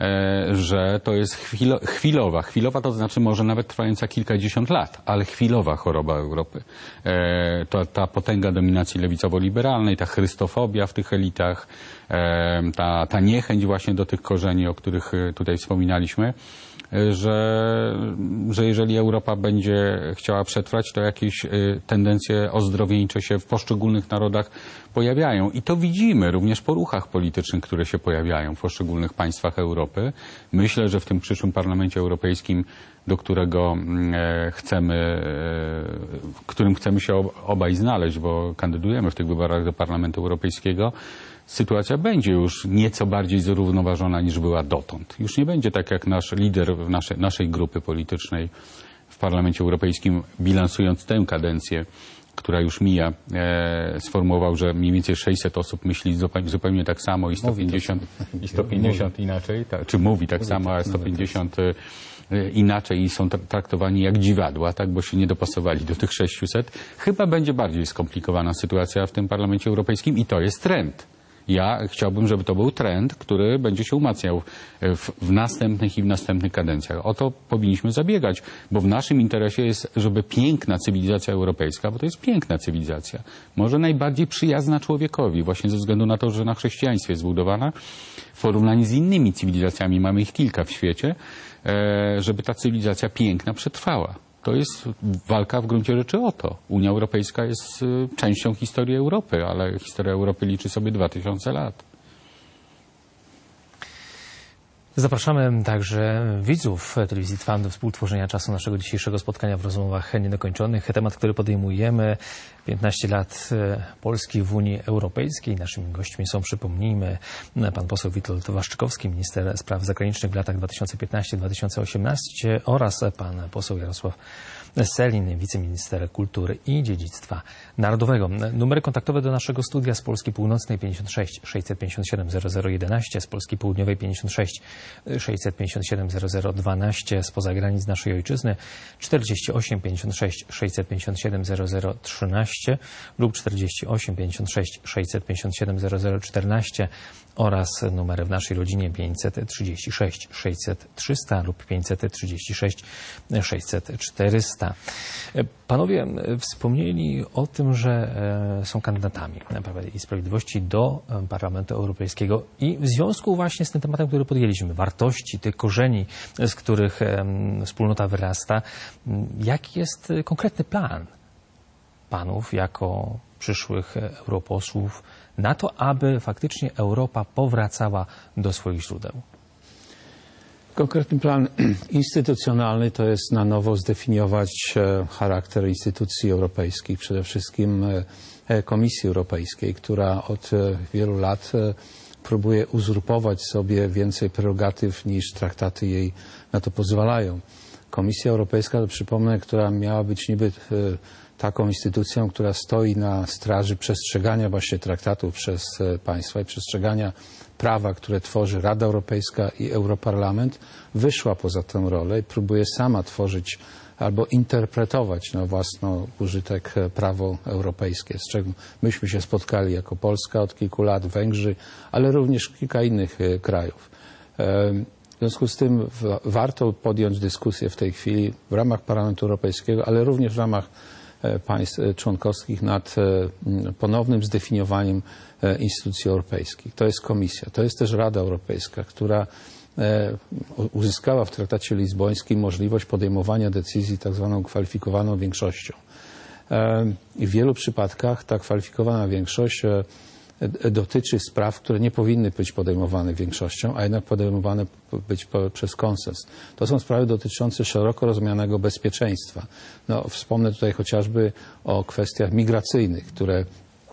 że to jest chwilo, chwilowa. Chwilowa to znaczy może nawet trwająca kilkadziesiąt lat, ale chwilowa choroba Europy. To, ta potęga dominacji lewicowo-liberalnej, ta chrystofobia w tych elitach, ta, ta niechęć właśnie do tych korzeni, o których tutaj wspominaliśmy, że, że jeżeli Europa będzie chciała przetrwać, to jakieś tendencje ozdrowieńcze się w poszczególnych narodach pojawiają. I to widzimy również po ruchach politycznych, które się pojawiają w poszczególnych państwach Europy. Myślę, że w tym przyszłym Parlamencie Europejskim, do którego chcemy, w którym chcemy się obaj znaleźć, bo kandydujemy w tych wyborach do Parlamentu Europejskiego, sytuacja będzie już nieco bardziej zrównoważona niż była dotąd. Już nie będzie tak jak nasz lider w naszej, naszej grupy politycznej w Parlamencie Europejskim, bilansując tę kadencję, która już mija, e, sformułował, że mniej więcej sześćset osób myśli zupełnie tak samo i sto pięćdziesiąt, i sto pięćdziesiąt inaczej, ta, czy mówi tak samo, a sto pięćdziesiąt inaczej i są traktowani jak dziwadła, tak, bo się nie dopasowali do tych sześciuset. Chyba będzie bardziej skomplikowana sytuacja w tym Parlamencie Europejskim i to jest trend. Ja chciałbym, żeby to był trend, który będzie się umacniał w, w następnych i w następnych kadencjach. O to powinniśmy zabiegać, bo w naszym interesie jest, żeby piękna cywilizacja europejska, bo to jest piękna cywilizacja, może najbardziej przyjazna człowiekowi, właśnie ze względu na to, że na chrześcijaństwie jest zbudowana, w porównaniu z innymi cywilizacjami, mamy ich kilka w świecie, żeby ta cywilizacja piękna przetrwała. To jest walka w gruncie rzeczy o to. Unia Europejska jest częścią historii Europy, ale historia Europy liczy sobie dwa tysiące lat. Zapraszamy także widzów Telewizji Trwam do współtworzenia czasu naszego dzisiejszego spotkania w rozmowach niedokończonych. Temat, który podejmujemy, piętnaście lat Polski w Unii Europejskiej. Naszymi gośćmi są, przypomnijmy, pan poseł Witold Waszczykowski, minister spraw zagranicznych w latach dwa tysiące piętnasty do dwa tysiące osiemnastego oraz pan poseł Jarosław Sellin, wiceminister kultury i dziedzictwa narodowego. Numery kontaktowe do naszego studia: z Polski Północnej pięćdziesiąt sześć sześćset pięćdziesiąt siedem zero zero jedenaście, z Polski Południowej pięćdziesiąt sześć sześćset pięćdziesiąt siedem zero zero dwanaście, spoza granic naszej ojczyzny czterdzieści osiem pięćdziesiąt sześć sześćset pięćdziesiąt siedem zero zero trzynaście lub czterdzieści osiem pięćdziesiąt sześć sześćset pięćdziesiąt siedem zero zero czternaście oraz numery w naszej rodzinie pięćset trzydzieści sześć sześćset trzysta lub pięćset trzydzieści sześć sześćset czterysta. Panowie wspomnieli o tym, że są kandydatami Prawa i Sprawiedliwości do Parlamentu Europejskiego i w związku właśnie z tym tematem, który podjęliśmy, wartości, tych korzeni, z których wspólnota wyrasta, jaki jest konkretny plan panów jako przyszłych europosłów na to, aby faktycznie Europa powracała do swoich źródeł? Konkretny plan instytucjonalny to jest na nowo zdefiniować charakter instytucji europejskich, przede wszystkim Komisji Europejskiej, która od wielu lat próbuje uzurpować sobie więcej prerogatyw niż traktaty jej na to pozwalają. Komisja Europejska, to przypomnę, która miała być niby taką instytucją, która stoi na straży przestrzegania właśnie traktatów przez państwa i przestrzegania prawa, które tworzy Rada Europejska i Europarlament, wyszła poza tę rolę i próbuje sama tworzyć albo interpretować na własny użytek prawo europejskie, z czego myśmy się spotkali jako Polska od kilku lat, Węgrzy, ale również kilka innych krajów. W związku z tym warto podjąć dyskusję w tej chwili w ramach Parlamentu Europejskiego, ale również w ramach państw członkowskich nad ponownym zdefiniowaniem instytucji europejskich. To jest Komisja, to jest też Rada Europejska, która uzyskała w traktacie lizbońskim możliwość podejmowania decyzji tak zwaną kwalifikowaną większością. I w wielu przypadkach ta kwalifikowana większość dotyczy spraw, które nie powinny być podejmowane większością, a jednak podejmowane być przez konsens. To są sprawy dotyczące szeroko rozumianego bezpieczeństwa. No, wspomnę tutaj chociażby o kwestiach migracyjnych, które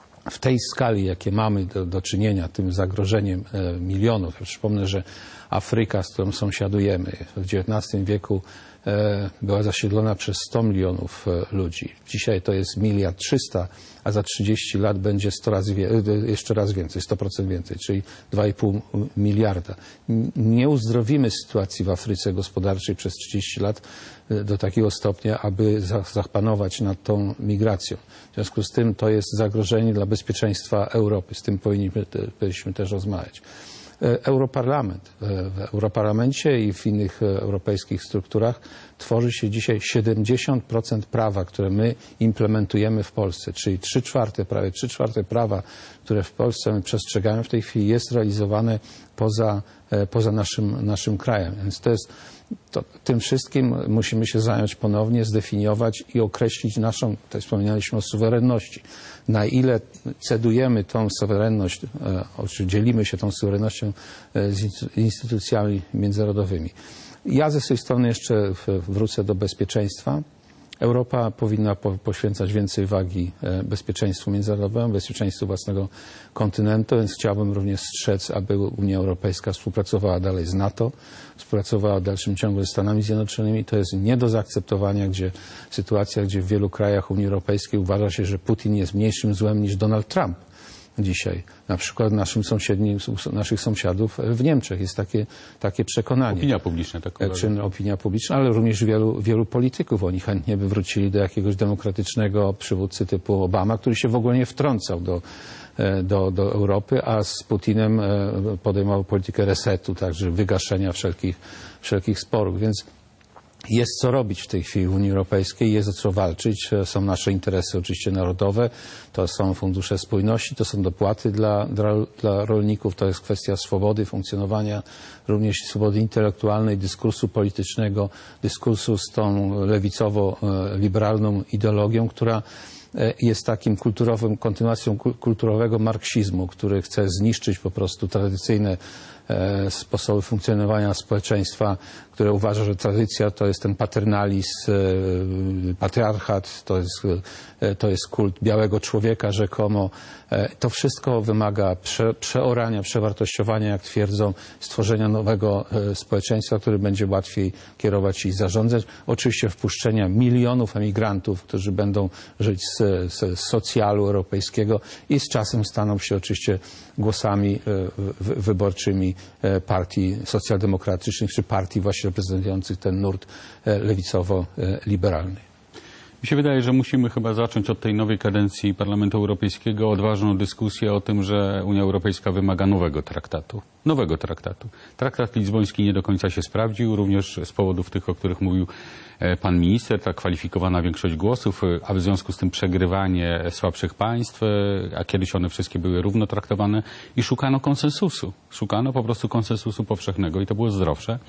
w tej skali, jakie mamy do, do czynienia, tym zagrożeniem e, milionów. Ja przypomnę, że Afryka, z którą sąsiadujemy, w dziewiętnastym wieku e, była zasiedlona przez sto milionów e, ludzi. Dzisiaj to jest miliard trzysta, a za trzydzieści lat będzie sto razy wie, jeszcze raz więcej, sto procent więcej, czyli dwa i pół miliarda. Nie uzdrowimy sytuacji w Afryce gospodarczej przez trzydzieści lat e, do takiego stopnia, aby za, zapanować nad tą migracją. W związku z tym to jest zagrożenie dla bezpieczeństwa Europy. Z tym powinniśmy, te, powinniśmy też rozmawiać. Europarlament. W Europarlamencie i w innych europejskich strukturach tworzy się dzisiaj siedemdziesiąt procent prawa, które my implementujemy w Polsce, czyli trzy czwarte, prawie trzy czwarte prawa, które w Polsce my przestrzegamy w tej chwili, jest realizowane poza, poza naszym, naszym krajem. Więc to jest, to, tym wszystkim musimy się zająć ponownie, zdefiniować i określić naszą, tutaj wspominaliśmy o suwerenności. Na ile cedujemy tą suwerenność, czy dzielimy się tą suwerennością z instytucjami międzynarodowymi. Ja ze swojej strony jeszcze wrócę do bezpieczeństwa. Europa powinna po, poświęcać więcej wagi bezpieczeństwu międzynarodowemu, bezpieczeństwu własnego kontynentu, więc chciałbym również strzec, aby Unia Europejska współpracowała dalej z NATO, współpracowała w dalszym ciągu ze Stanami Zjednoczonymi. To jest nie do zaakceptowania, gdzie sytuacja, gdzie w wielu krajach Unii Europejskiej uważa się, że Putin jest mniejszym złem niż Donald Trump. Dzisiaj. Na przykład naszym sąsiednim, naszych sąsiadów w Niemczech jest takie, takie przekonanie. Opinia publiczna tak uważa. Czy opinia publiczna, ale również wielu, wielu polityków. Oni chętnie by wrócili do jakiegoś demokratycznego przywódcy typu Obama, który się w ogóle nie wtrącał do, do, do Europy, a z Putinem podejmował politykę resetu, także wygaszenia wszelkich, wszelkich sporów. Więc jest co robić w tej chwili w Unii Europejskiej, jest o co walczyć. Są nasze interesy oczywiście narodowe, to są fundusze spójności, to są dopłaty dla, dla, dla rolników, to jest kwestia swobody funkcjonowania, również swobody intelektualnej, dyskursu politycznego, dyskursu z tą lewicowo-liberalną ideologią, która jest takim kulturowym, kontynuacją kulturowego marksizmu, który chce zniszczyć po prostu tradycyjne sposoby funkcjonowania społeczeństwa, które uważa, że tradycja to jest ten paternalizm, patriarchat, to jest, to jest kult białego człowieka rzekomo. To wszystko wymaga prze, przeorania, przewartościowania, jak twierdzą, stworzenia nowego społeczeństwa, które będzie łatwiej kierować i zarządzać. Oczywiście wpuszczenia milionów emigrantów, którzy będą żyć z, z socjalu europejskiego i z czasem staną się oczywiście głosami wyborczymi partii socjaldemokratycznych czy partii właśnie reprezentujących ten nurt lewicowo-liberalny. Mi się wydaje, że musimy chyba zacząć od tej nowej kadencji Parlamentu Europejskiego odważną dyskusję o tym, że Unia Europejska wymaga nowego traktatu. Nowego traktatu. Traktat lizboński nie do końca się sprawdził, również z powodów tych, o których mówił pan minister, ta kwalifikowana większość głosów, a w związku z tym przegrywanie słabszych państw, a kiedyś one wszystkie były równo traktowane i szukano konsensusu. Szukano po prostu konsensusu powszechnego i to było zdrowsze.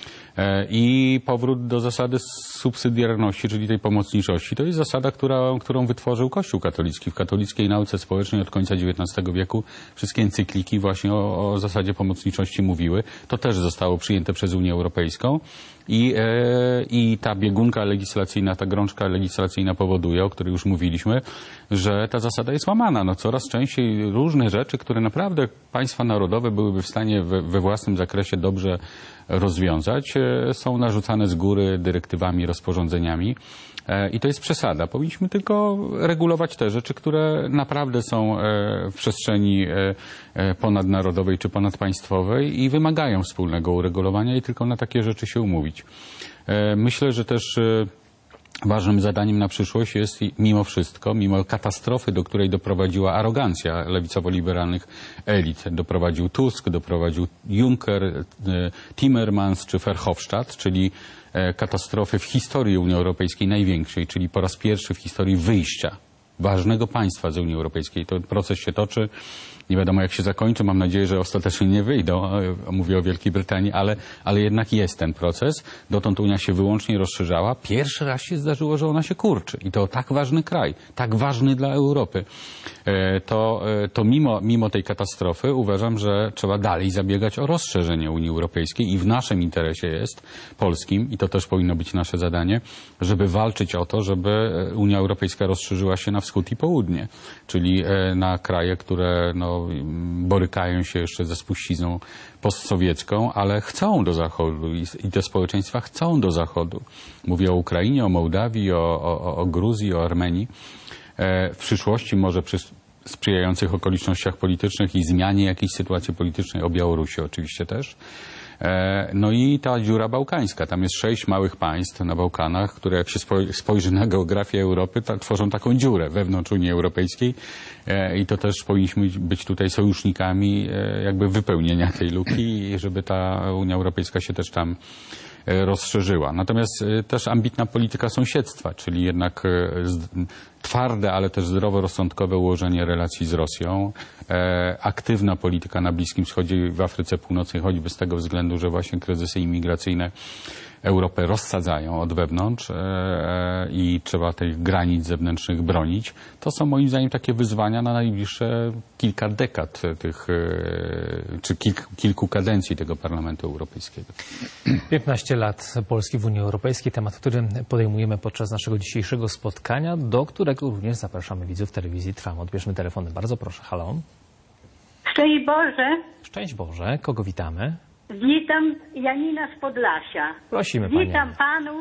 I powrót do zasady subsydiarności, czyli tej pomocniczości. To jest zasada, która, którą wytworzył Kościół katolicki. W katolickiej nauce społecznej od końca dziewiętnastego wieku wszystkie encykliki właśnie o, o zasadzie pomocniczości mówiły. To też zostało przyjęte przez Unię Europejską. I, e, I ta biegunka legislacyjna, ta grączka legislacyjna powoduje, o której już mówiliśmy, że ta zasada jest łamana. No, coraz częściej różne rzeczy, które naprawdę państwa narodowe byłyby w stanie we, we własnym zakresie dobrze rozwiązać, e, są narzucane z góry dyrektywami, rozporządzeniami. E, I to jest przesada. Powinniśmy tylko regulować te rzeczy, które naprawdę są e, w przestrzeni e, ponadnarodowej czy ponadpaństwowej i wymagają wspólnego uregulowania i tylko na takie rzeczy się umówić. Myślę, że też ważnym zadaniem na przyszłość jest mimo wszystko, mimo katastrofy, do której doprowadziła arogancja lewicowo-liberalnych elit, doprowadził Tusk, doprowadził Juncker, Timmermans czy Verhofstadt, czyli katastrofy w historii Unii Europejskiej największej, czyli po raz pierwszy w historii wyjścia ważnego państwa z Unii Europejskiej. To proces się toczy. Nie wiadomo, jak się zakończy. Mam nadzieję, że ostatecznie nie wyjdą. Mówię o Wielkiej Brytanii, ale, ale jednak jest ten proces. Dotąd Unia się wyłącznie rozszerzała. Pierwszy raz się zdarzyło, że ona się kurczy. I to tak ważny kraj, tak ważny dla Europy. To, to mimo, mimo tej katastrofy uważam, że trzeba dalej zabiegać o rozszerzenie Unii Europejskiej i w naszym interesie jest, polskim, i to też powinno być nasze zadanie, żeby walczyć o to, żeby Unia Europejska rozszerzyła się na wschód i południe, czyli na kraje, które no, borykają się jeszcze ze spuścizną postsowiecką, ale chcą do Zachodu i, i te społeczeństwa chcą do Zachodu. Mówię o Ukrainie, o Mołdawii, o, o, o Gruzji, o Armenii. E, w przyszłości może przy sprzyjających okolicznościach politycznych i zmianie jakiejś sytuacji politycznej, o Białorusi oczywiście też. No i ta dziura bałkańska. Tam jest sześć małych państw na Bałkanach, które jak się spojrzy na geografię Europy, to tworzą taką dziurę wewnątrz Unii Europejskiej i to też powinniśmy być tutaj sojusznikami jakby wypełnienia tej luki, żeby ta Unia Europejska się też tam rozszerzyła. Natomiast też ambitna polityka sąsiedztwa, czyli jednak twarde, ale też zdroworozsądkowe ułożenie relacji z Rosją, aktywna polityka na Bliskim Wschodzie i w Afryce Północnej, choćby z tego względu, że właśnie kryzysy imigracyjne Europę rozsadzają od wewnątrz i trzeba tych granic zewnętrznych bronić. To są moim zdaniem takie wyzwania na najbliższe kilka dekad tych, czy kilku, kilku kadencji tego Parlamentu Europejskiego. piętnaście lat Polski w Unii Europejskiej, temat, który podejmujemy podczas naszego dzisiejszego spotkania, do którego również zapraszamy widzów telewizji Trwam. Odbierzmy telefony. Bardzo proszę. Halo. Szczęść Boże. Szczęść Boże. Kogo witamy? Witam, Janina z Podlasia. Prosimy Panią. Witam Panów,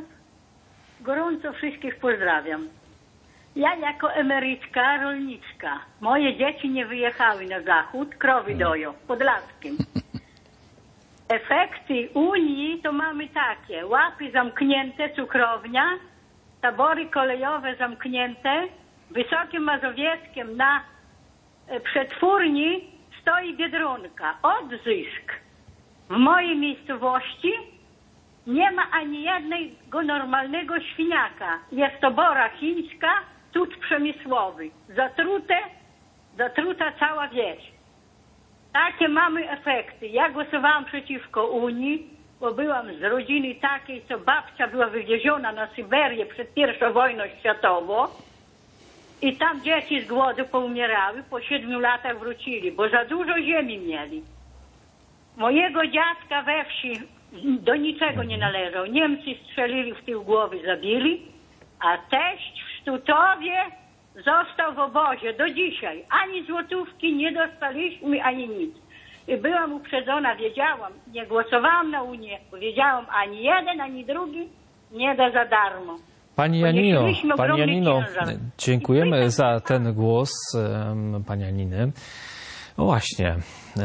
gorąco wszystkich pozdrawiam. Ja jako emerytka rolniczka, moje dzieci nie wyjechały na zachód, krowy doją, podlaskim. Efekty Unii to mamy takie: łapy zamknięte, cukrownia, tabory kolejowe zamknięte, Wysokim Mazowieckiem na przetwórni stoi Biedronka, odzysk. W mojej miejscowości nie ma ani jednego normalnego świniaka. Jest to bora chińska, cud przemysłowy. Zatrute, zatruta cała wieś. Takie mamy efekty. Ja głosowałam przeciwko Unii, bo byłam z rodziny takiej, co babcia była wywieziona na Syberię przed pierwszą wojną światową i tam dzieci z głodu poumierały, po siedmiu latach wrócili, bo za dużo ziemi mieli. Mojego dziadka we wsi do niczego nie należał. Niemcy strzelili w tył głowy, zabili, a teść w Sztutowie został w obozie do dzisiaj. Ani złotówki nie dostaliśmy, ani nic. I byłam uprzedzona, wiedziałam, nie głosowałam na Unię, bo wiedziałam, ani jeden, ani drugi nie da za darmo. Pani Janino, Pani Janino, dziękujemy za ten głos Pani Janiny. No właśnie,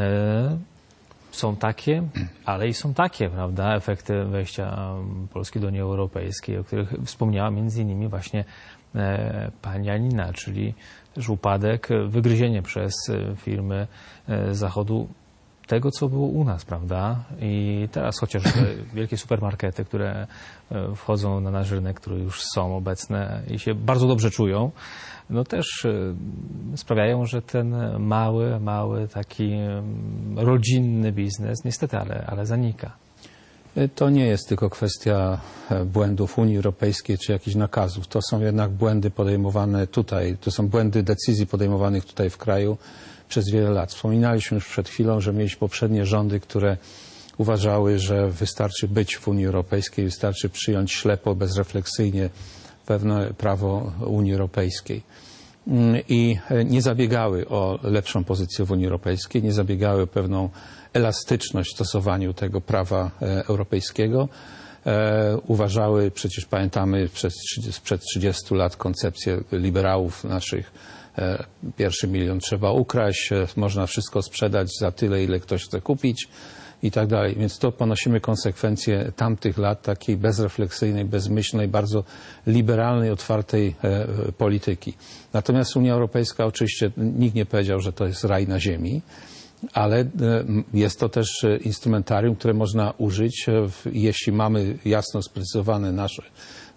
są takie, ale i są takie, prawda, efekty wejścia Polski do Unii Europejskiej, o których wspomniała między innymi właśnie Pani Janina, czyli też upadek, wygryzienie przez firmy Zachodu tego, co było u nas, prawda? I teraz chociaż wielkie supermarkety, które wchodzą na nasz rynek, które już są obecne i się bardzo dobrze czują, no też sprawiają, że ten mały, mały taki rodzinny biznes niestety, ale, ale zanika. To nie jest tylko kwestia błędów Unii Europejskiej czy jakichś nakazów. To są jednak błędy podejmowane tutaj, to są błędy decyzji podejmowanych tutaj w kraju przez wiele lat. Wspominaliśmy już przed chwilą, że mieliśmy poprzednie rządy, które uważały, że wystarczy być w Unii Europejskiej, wystarczy przyjąć ślepo, bezrefleksyjnie pewne prawo Unii Europejskiej. I nie zabiegały o lepszą pozycję w Unii Europejskiej, nie zabiegały o pewną elastyczność w stosowaniu tego prawa europejskiego. E, uważały, przecież pamiętamy przez, sprzed trzydziestu lat koncepcję liberałów naszych, e, pierwszy milion trzeba ukraść, e, można wszystko sprzedać za tyle, ile ktoś chce kupić i tak dalej. Więc to ponosimy konsekwencje tamtych lat takiej bezrefleksyjnej, bezmyślnej, bardzo liberalnej, otwartej e, polityki. Natomiast Unia Europejska, oczywiście nikt nie powiedział, że to jest raj na ziemi, ale jest to też instrumentarium, które można użyć, jeśli mamy jasno sprecyzowane nasze,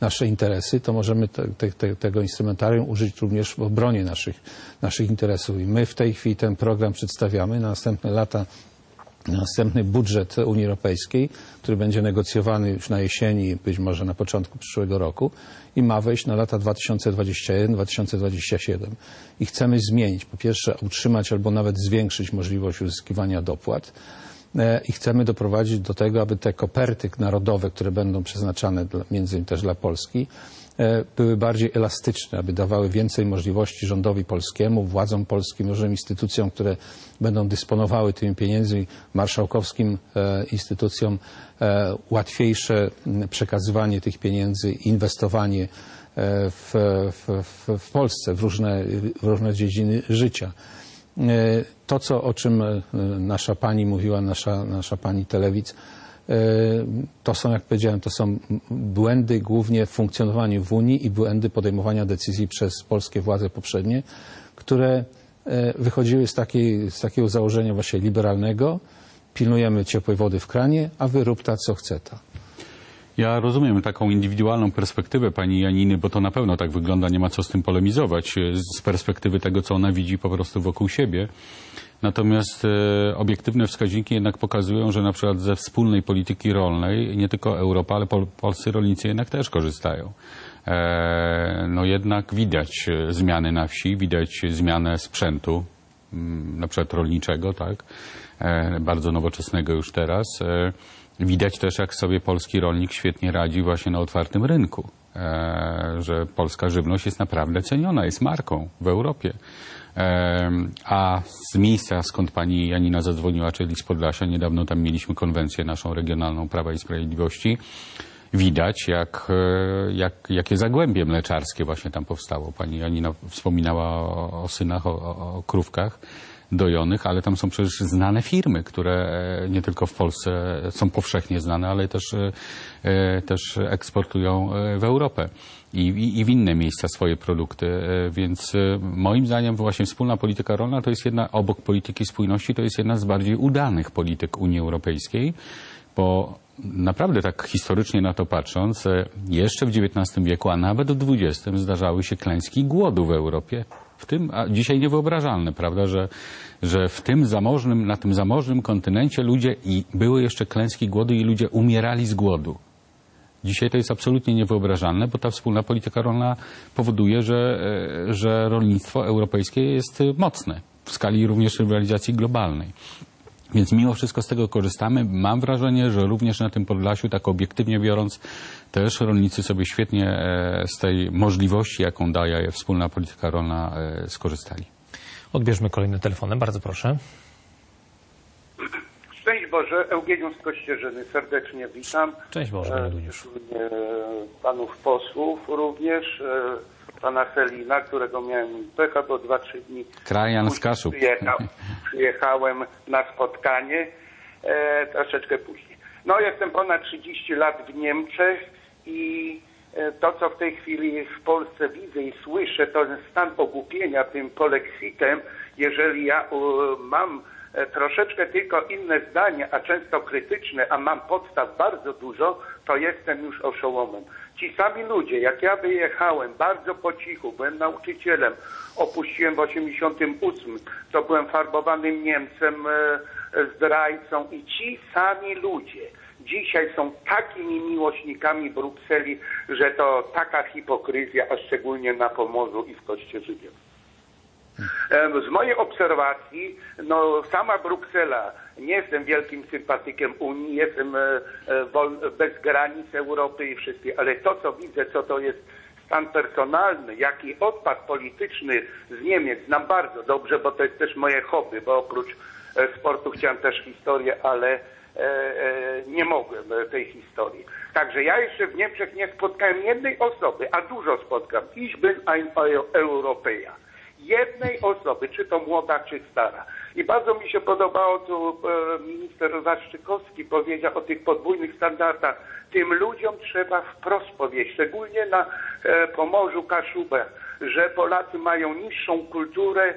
nasze interesy, to możemy te, te, te, tego instrumentarium użyć również w obronie naszych, naszych interesów. I my w tej chwili ten program przedstawiamy na następne lata, na następny budżet Unii Europejskiej, który będzie negocjowany już na jesieni, być może na początku przyszłego roku i ma wejść na lata dwa tysiące dwudziesty pierwszy do dwa tysiące dwudziestego siódmego. I chcemy zmienić, po pierwsze utrzymać albo nawet zwiększyć możliwość uzyskiwania dopłat i chcemy doprowadzić do tego, aby te koperty narodowe, które będą przeznaczane dla, między innymi też dla Polski, były bardziej elastyczne, aby dawały więcej możliwości rządowi polskiemu, władzom polskim, różnym instytucjom, które będą dysponowały tymi pieniędzmi, marszałkowskim instytucjom, łatwiejsze przekazywanie tych pieniędzy, inwestowanie w, w, w Polsce, w różne, w różne dziedziny życia. To, co, o czym nasza pani mówiła, nasza, nasza pani Telewic, to są, jak powiedziałem, to są błędy głównie w funkcjonowaniu w Unii i błędy podejmowania decyzji przez polskie władze poprzednie, które wychodziły z, takiej, z takiego założenia właśnie liberalnego. Pilnujemy ciepłej wody w kranie, a wy rób ta, co chce ta. Ja rozumiem taką indywidualną perspektywę pani Janiny, bo to na pewno tak wygląda, nie ma co z tym polemizować, z perspektywy tego, co ona widzi po prostu wokół siebie. Natomiast e, obiektywne wskaźniki jednak pokazują, że na przykład ze wspólnej polityki rolnej nie tylko Europa, ale pol, polscy rolnicy jednak też korzystają. E, no jednak widać zmiany na wsi, widać zmianę sprzętu, m, na przykład rolniczego, tak, e, bardzo nowoczesnego już teraz. E, widać też, jak sobie polski rolnik świetnie radzi właśnie na otwartym rynku, e, że polska żywność jest naprawdę ceniona, jest marką w Europie. A z miejsca, skąd pani Janina zadzwoniła, czyli z Podlasia, niedawno tam mieliśmy konwencję naszą regionalną Prawa i Sprawiedliwości, widać, jak, jak, jakie zagłębie mleczarskie właśnie tam powstało. Pani Janina wspominała o, o synach, o, o krówkach dojonych, ale tam są przecież znane firmy, które nie tylko w Polsce są powszechnie znane, ale też, też eksportują w Europę. I, i, i w inne miejsca swoje produkty, więc moim zdaniem właśnie wspólna polityka rolna to jest jedna, obok polityki spójności, to jest jedna z bardziej udanych polityk Unii Europejskiej, bo naprawdę tak historycznie na to patrząc, jeszcze w dziewiętnastym wieku, a nawet w dwudziestym zdarzały się klęski głodu w Europie. W tym, a dzisiaj niewyobrażalne, prawda, że, że w tym zamożnym, na tym zamożnym kontynencie ludzie i były jeszcze klęski głodu i ludzie umierali z głodu. Dzisiaj to jest absolutnie niewyobrażalne, bo ta wspólna polityka rolna powoduje, że, że rolnictwo europejskie jest mocne w skali również rywalizacji globalnej. Więc mimo wszystko z tego korzystamy. Mam wrażenie, że również na tym Podlasiu, tak obiektywnie biorąc, też rolnicy sobie świetnie z tej możliwości, jaką daje wspólna polityka rolna, skorzystali. Odbierzmy kolejny telefonem. Bardzo proszę. Szczęść Boże, Eugeniusz z Kościerzyny, serdecznie witam. Cześć Boże, Eugeniusz. Panów posłów również, pana Selina, którego miałem pecha, bo dwa, trzy dni Krajan z Kaszub. Przyjechał, przyjechałem na spotkanie e, troszeczkę później. No, jestem ponad trzydzieści lat w Niemczech i to, co w tej chwili w Polsce widzę i słyszę, to ten stan ogłupienia tym polexitem. Jeżeli ja uh, mam troszeczkę tylko inne zdanie, a często krytyczne, a mam podstaw bardzo dużo, to jestem już oszołomem. Ci sami ludzie, jak ja wyjechałem bardzo po cichu, byłem nauczycielem, opuściłem w osiemdziesiątym ósmym, to byłem farbowanym Niemcem, zdrajcą i ci sami ludzie dzisiaj są takimi miłośnikami Brukseli, że to taka hipokryzja, a szczególnie na Pomorzu i w Kościerzynie. Z mojej obserwacji, no sama Bruksela, nie jestem wielkim sympatykiem Unii, jestem bez granic Europy i wszystkich, ale to, co widzę, co to jest stan personalny, jaki odpad polityczny z Niemiec, znam bardzo dobrze, bo to jest też moje hobby, bo oprócz sportu chciałem też historię, ale nie mogłem tej historii. Także ja jeszcze w Niemczech nie spotkałem jednej osoby, a dużo spotkam. Ich bin ein Europäer. Jednej osoby, czy to młoda, czy stara. I bardzo mi się podobało, co minister Waszczykowski powiedział o tych podwójnych standardach. Tym ludziom trzeba wprost powiedzieć, szczególnie na Pomorzu, Kaszubach, że Polacy mają niższą kulturę,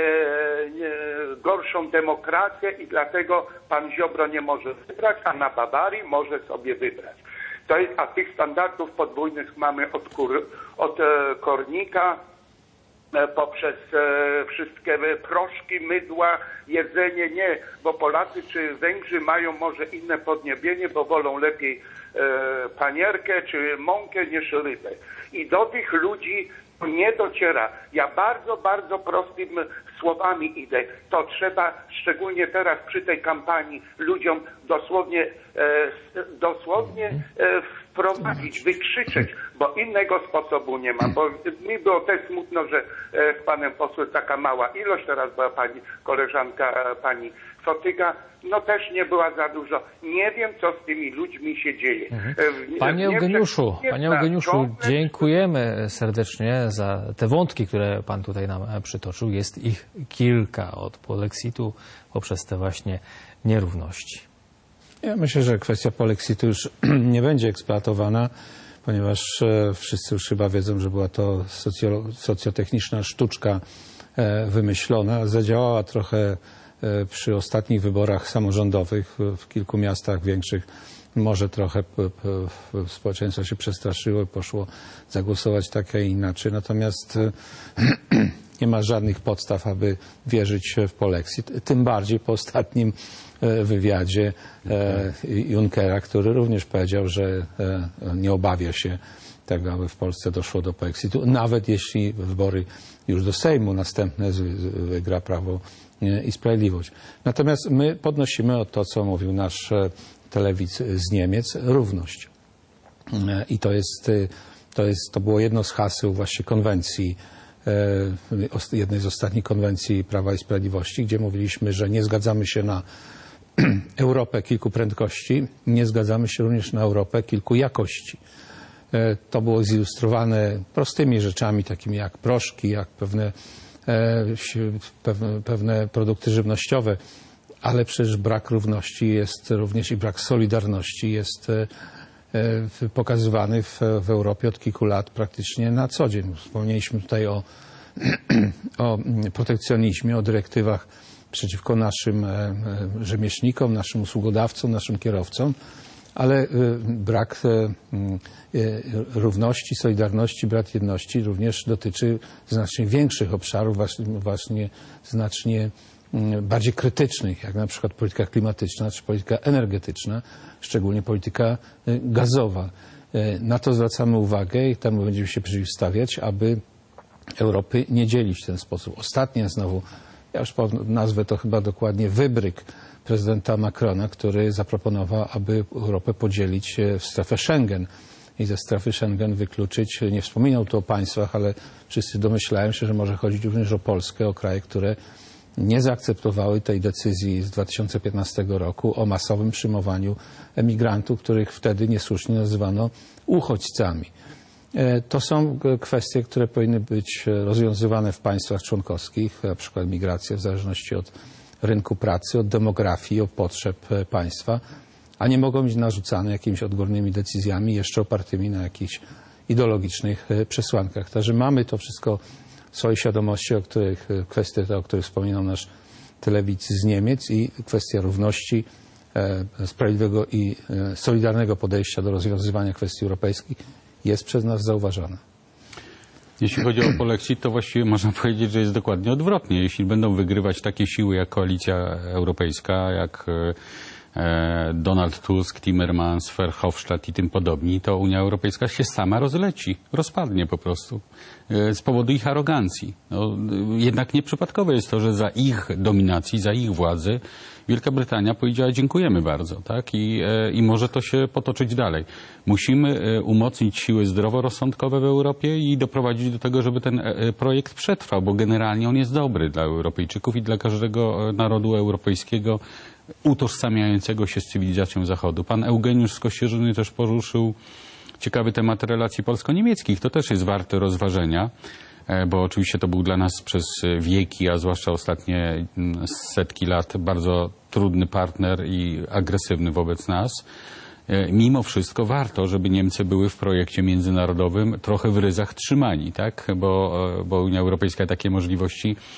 gorszą demokrację i dlatego pan Ziobro nie może wybrać, a na Bawarii może sobie wybrać. To jest, a tych standardów podwójnych mamy od, kur, od e, kornika e, poprzez e, wszystkie proszki, mydła, jedzenie. Nie, bo Polacy czy Węgrzy mają może inne podniebienie, bo wolą lepiej e, panierkę czy mąkę niż rybę. I do tych ludzi nie dociera. Ja bardzo, bardzo prostymi słowami idę. To trzeba, szczególnie teraz przy tej kampanii, ludziom dosłownie, e, dosłownie e, wprowadzić, wykrzyczeć, bo innego sposobu nie ma. Bo mi było też smutno, że e, z panem posłem taka mała ilość, teraz była pani koleżanka, e, pani Fotyga, no też nie była za dużo. Nie wiem, co z tymi ludźmi się dzieje. Mhm. Panie Eugeniuszu, Panie Eugeniuszu, dziękujemy serdecznie za te wątki, które Pan tutaj nam przytoczył. Jest ich kilka od polexitu poprzez te właśnie nierówności. Ja myślę, że kwestia polexitu już nie będzie eksploatowana, ponieważ wszyscy już chyba wiedzą, że była to socjo, socjotechniczna sztuczka wymyślona. Zadziałała trochę przy ostatnich wyborach samorządowych w kilku miastach większych. Może trochę społeczeństwo się przestraszyło i poszło zagłosować tak, a inaczej. Natomiast nie ma żadnych podstaw, aby wierzyć w polexit. Tym bardziej po ostatnim wywiadzie Junckera, który również powiedział, że nie obawia się tego, aby w Polsce doszło do polexitu. Nawet jeśli wybory już do Sejmu następne wygra Prawo i Sprawiedliwość. Natomiast my podnosimy o to, co mówił nasz telewidz z Niemiec, równość. I to jest, to jest, to było jedno z haseł właśnie konwencji, jednej z ostatnich konwencji Prawa i Sprawiedliwości, gdzie mówiliśmy, że nie zgadzamy się na Europę kilku prędkości, nie zgadzamy się również na Europę kilku jakości. To było zilustrowane prostymi rzeczami, takimi jak proszki, jak pewne Pewne, pewne produkty żywnościowe, ale przecież brak równości jest również i brak solidarności jest pokazywany w, w Europie od kilku lat praktycznie na co dzień. Wspomnieliśmy tutaj o, o protekcjonizmie, o dyrektywach przeciwko naszym rzemieślnikom, naszym usługodawcom, naszym kierowcom, ale brak równości, solidarności, brak jedności również dotyczy znacznie większych obszarów, właśnie, właśnie znacznie bardziej krytycznych, jak na przykład polityka klimatyczna czy polityka energetyczna, szczególnie polityka gazowa. Na to zwracamy uwagę i temu będziemy się przeciwstawiać, aby Europy nie dzielić w ten sposób. Ostatnia znowu, ja już nazwę to chyba dokładnie, wybryk prezydenta Macrona, który zaproponował, aby Europę podzielić w strefę Schengen i ze strefy Schengen wykluczyć, nie wspominał tu o państwach, ale wszyscy domyślają się, że może chodzić również o Polskę, o kraje, które nie zaakceptowały tej decyzji z dwa tysiące piętnastego roku o masowym przyjmowaniu emigrantów, których wtedy niesłusznie nazywano uchodźcami. To są kwestie, które powinny być rozwiązywane w państwach członkowskich, na przykład migracja w zależności od rynku pracy, od demografii, od potrzeb państwa, a nie mogą być narzucane jakimiś odgórnymi decyzjami jeszcze opartymi na jakichś ideologicznych przesłankach. Także mamy to wszystko w swojej świadomości, o których, kwestie te, o których wspominał nasz telewidz z Niemiec i kwestia równości, e, sprawiedliwego i e, solidarnego podejścia do rozwiązywania kwestii europejskich jest przez nas zauważana. Jeśli chodzi o polexit, to właściwie można powiedzieć, że jest dokładnie odwrotnie. Jeśli będą wygrywać takie siły jak Koalicja Europejska, jak Donald Tusk, Timmermans, Verhofstadt i tym podobni, to Unia Europejska się sama rozleci, rozpadnie po prostu z powodu ich arogancji. No, jednak nieprzypadkowe jest to, że za ich dominacji, za ich władzy Wielka Brytania powiedziała dziękujemy bardzo, tak? I, i może to się potoczyć dalej. Musimy umocnić siły zdroworozsądkowe w Europie i doprowadzić do tego, żeby ten projekt przetrwał, bo generalnie on jest dobry dla Europejczyków i dla każdego narodu europejskiego utożsamiającego się z cywilizacją Zachodu. Pan Eugeniusz z Kościerzyny też poruszył ciekawy temat relacji polsko-niemieckich. To też jest warte rozważenia, bo oczywiście to był dla nas przez wieki, a zwłaszcza ostatnie setki lat, bardzo trudny partner i agresywny wobec nas. Mimo wszystko warto, żeby Niemcy były w projekcie międzynarodowym trochę w ryzach trzymani, tak? Bo, bo Unia Europejska takie możliwości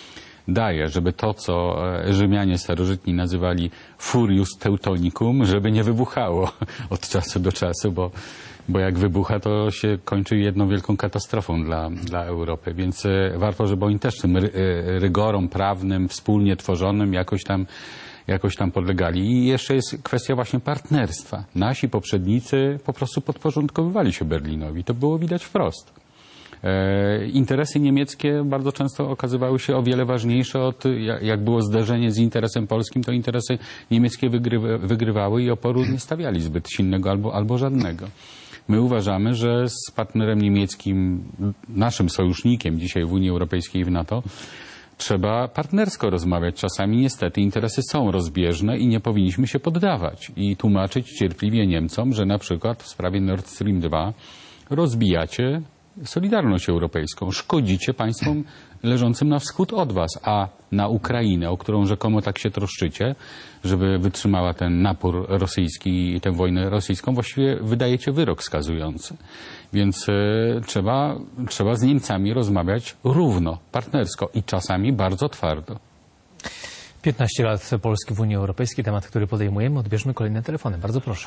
daje, żeby to, co Rzymianie starożytni nazywali furius teutonicum, żeby nie wybuchało od czasu do czasu, bo, bo jak wybucha, to się kończy jedną wielką katastrofą dla, dla Europy. Więc warto, żeby oni też tym rygorom prawnym, wspólnie tworzonym jakoś tam jakoś tam podlegali. I jeszcze jest kwestia właśnie partnerstwa. Nasi poprzednicy po prostu podporządkowywali się Berlinowi. To było widać wprost. E, interesy niemieckie bardzo często okazywały się o wiele ważniejsze od, jak było zderzenie z interesem polskim, to interesy niemieckie wygrywa, wygrywały i oporu nie stawiali zbyt silnego albo, albo żadnego. My uważamy, że z partnerem niemieckim, naszym sojusznikiem dzisiaj w Unii Europejskiej i w NATO, trzeba partnersko rozmawiać. Czasami niestety interesy są rozbieżne i nie powinniśmy się poddawać i tłumaczyć cierpliwie Niemcom, że na przykład w sprawie Nord Stream dwa rozbijacie Solidarność Europejską, szkodzicie państwom leżącym na wschód od was, a na Ukrainę, o którą rzekomo tak się troszczycie, żeby wytrzymała ten napór rosyjski i tę wojnę rosyjską, właściwie wydajecie wyrok skazujący. Więc y, trzeba, trzeba z Niemcami rozmawiać równo, partnersko i czasami bardzo twardo. piętnaście lat Polski w Unii Europejskiej, temat, który podejmujemy. Odbierzmy kolejne telefony. Bardzo proszę.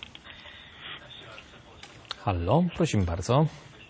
Halo, prosimy bardzo.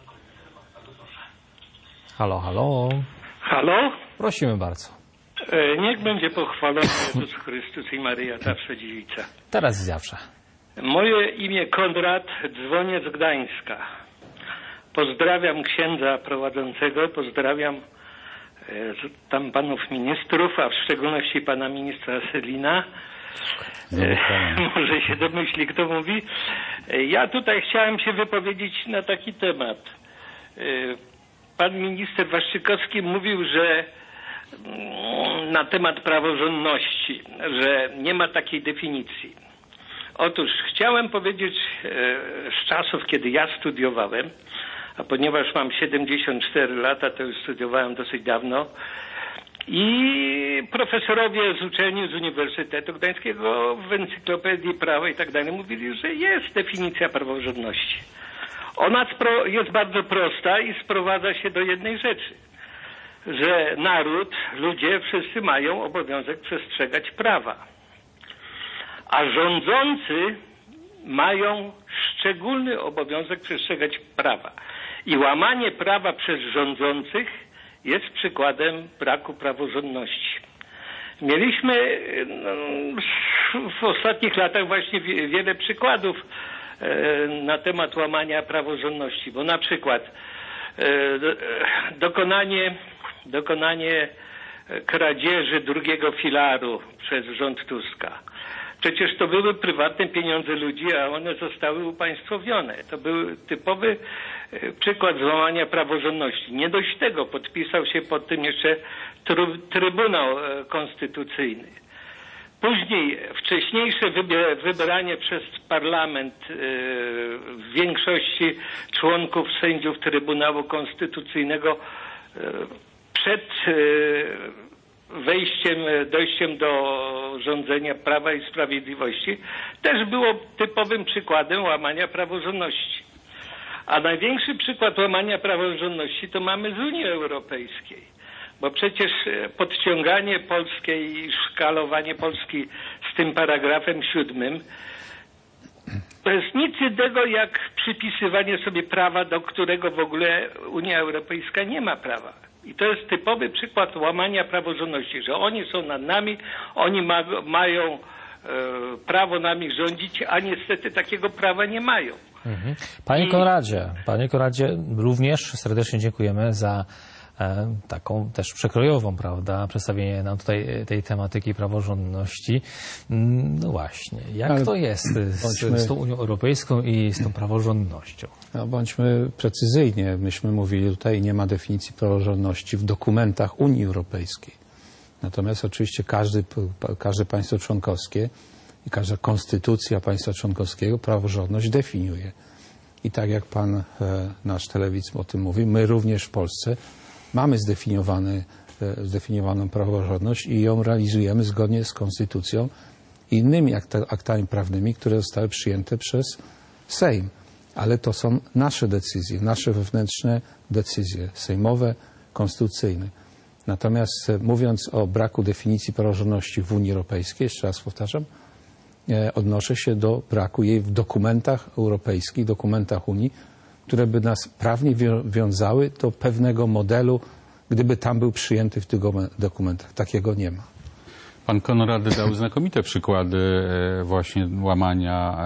Halo, halo. Halo? Prosimy bardzo. E, niech będzie pochwalony Jezus Chrystus i Maryja Zawsze Dziewica. Teraz i zawsze. Moje imię Konrad, dzwonię z Gdańska. Pozdrawiam księdza prowadzącego, pozdrawiam e, tam panów ministrów, a w szczególności pana ministra Selina. E, może się domyśli, kto mówi. E, ja tutaj chciałem się wypowiedzieć na taki temat. E, Pan minister Waszczykowski mówił, że na temat praworządności, że nie ma takiej definicji. Otóż chciałem powiedzieć z czasów, kiedy ja studiowałem, a ponieważ mam siedemdziesiąt cztery lata, to już studiowałem dosyć dawno, i profesorowie z uczelni z Uniwersytetu Gdańskiego w Encyklopedii Prawa i tak dalej mówili, że jest definicja praworządności. Ona jest bardzo prosta i sprowadza się do jednej rzeczy, że naród, ludzie wszyscy mają obowiązek przestrzegać prawa, a rządzący mają szczególny obowiązek przestrzegać prawa. I łamanie prawa przez rządzących jest przykładem braku praworządności. Mieliśmy w ostatnich latach właśnie wiele przykładów na temat łamania praworządności, bo na przykład dokonanie, dokonanie kradzieży drugiego filaru przez rząd Tuska. Przecież to były prywatne pieniądze ludzi, a one zostały upaństwowione. To był typowy przykład złamania praworządności. Nie dość tego, podpisał się pod tym jeszcze Trybunał Konstytucyjny. Później wcześniejsze wybieranie przez parlament w większości członków sędziów Trybunału Konstytucyjnego przed wejściem, dojściem do rządzenia Prawa i Sprawiedliwości też było typowym przykładem łamania praworządności. A największy przykład łamania praworządności to mamy z Unii Europejskiej. Bo przecież podciąganie polskiej i szkalowanie Polski z tym paragrafem siódmym to jest nic innego jak przypisywanie sobie prawa, do którego w ogóle Unia Europejska nie ma prawa. I to jest typowy przykład łamania praworządności, że oni są nad nami, oni ma, mają e, prawo nami rządzić, a niestety takiego prawa nie mają. Mhm. Panie Konradzie, Panie Konradzie, również serdecznie dziękujemy za e, taką też przekrojową, prawda, przedstawienie nam tutaj tej tematyki praworządności. No właśnie, jak Ale to jest z, bądźmy, z tą Unią Europejską i z tą praworządnością? No, bądźmy precyzyjnie. Myśmy mówili tutaj, nie ma definicji praworządności w dokumentach Unii Europejskiej. Natomiast oczywiście każdy, każde państwo członkowskie i każda konstytucja państwa członkowskiego praworządność definiuje. I tak jak pan e, nasz telewidz o tym mówi, my również w Polsce mamy zdefiniowany, e, zdefiniowaną praworządność i ją realizujemy zgodnie z konstytucją i innymi aktami prawnymi, które zostały przyjęte przez Sejm. Ale to są nasze decyzje, nasze wewnętrzne decyzje sejmowe, konstytucyjne. Natomiast mówiąc o braku definicji praworządności w Unii Europejskiej, jeszcze raz powtarzam, odnoszę się do braku jej w dokumentach europejskich, dokumentach Unii, które by nas prawnie wiązały do pewnego modelu, gdyby tam był przyjęty w tych dokumentach. Takiego nie ma. Pan Konrad dał znakomite przykłady właśnie łamania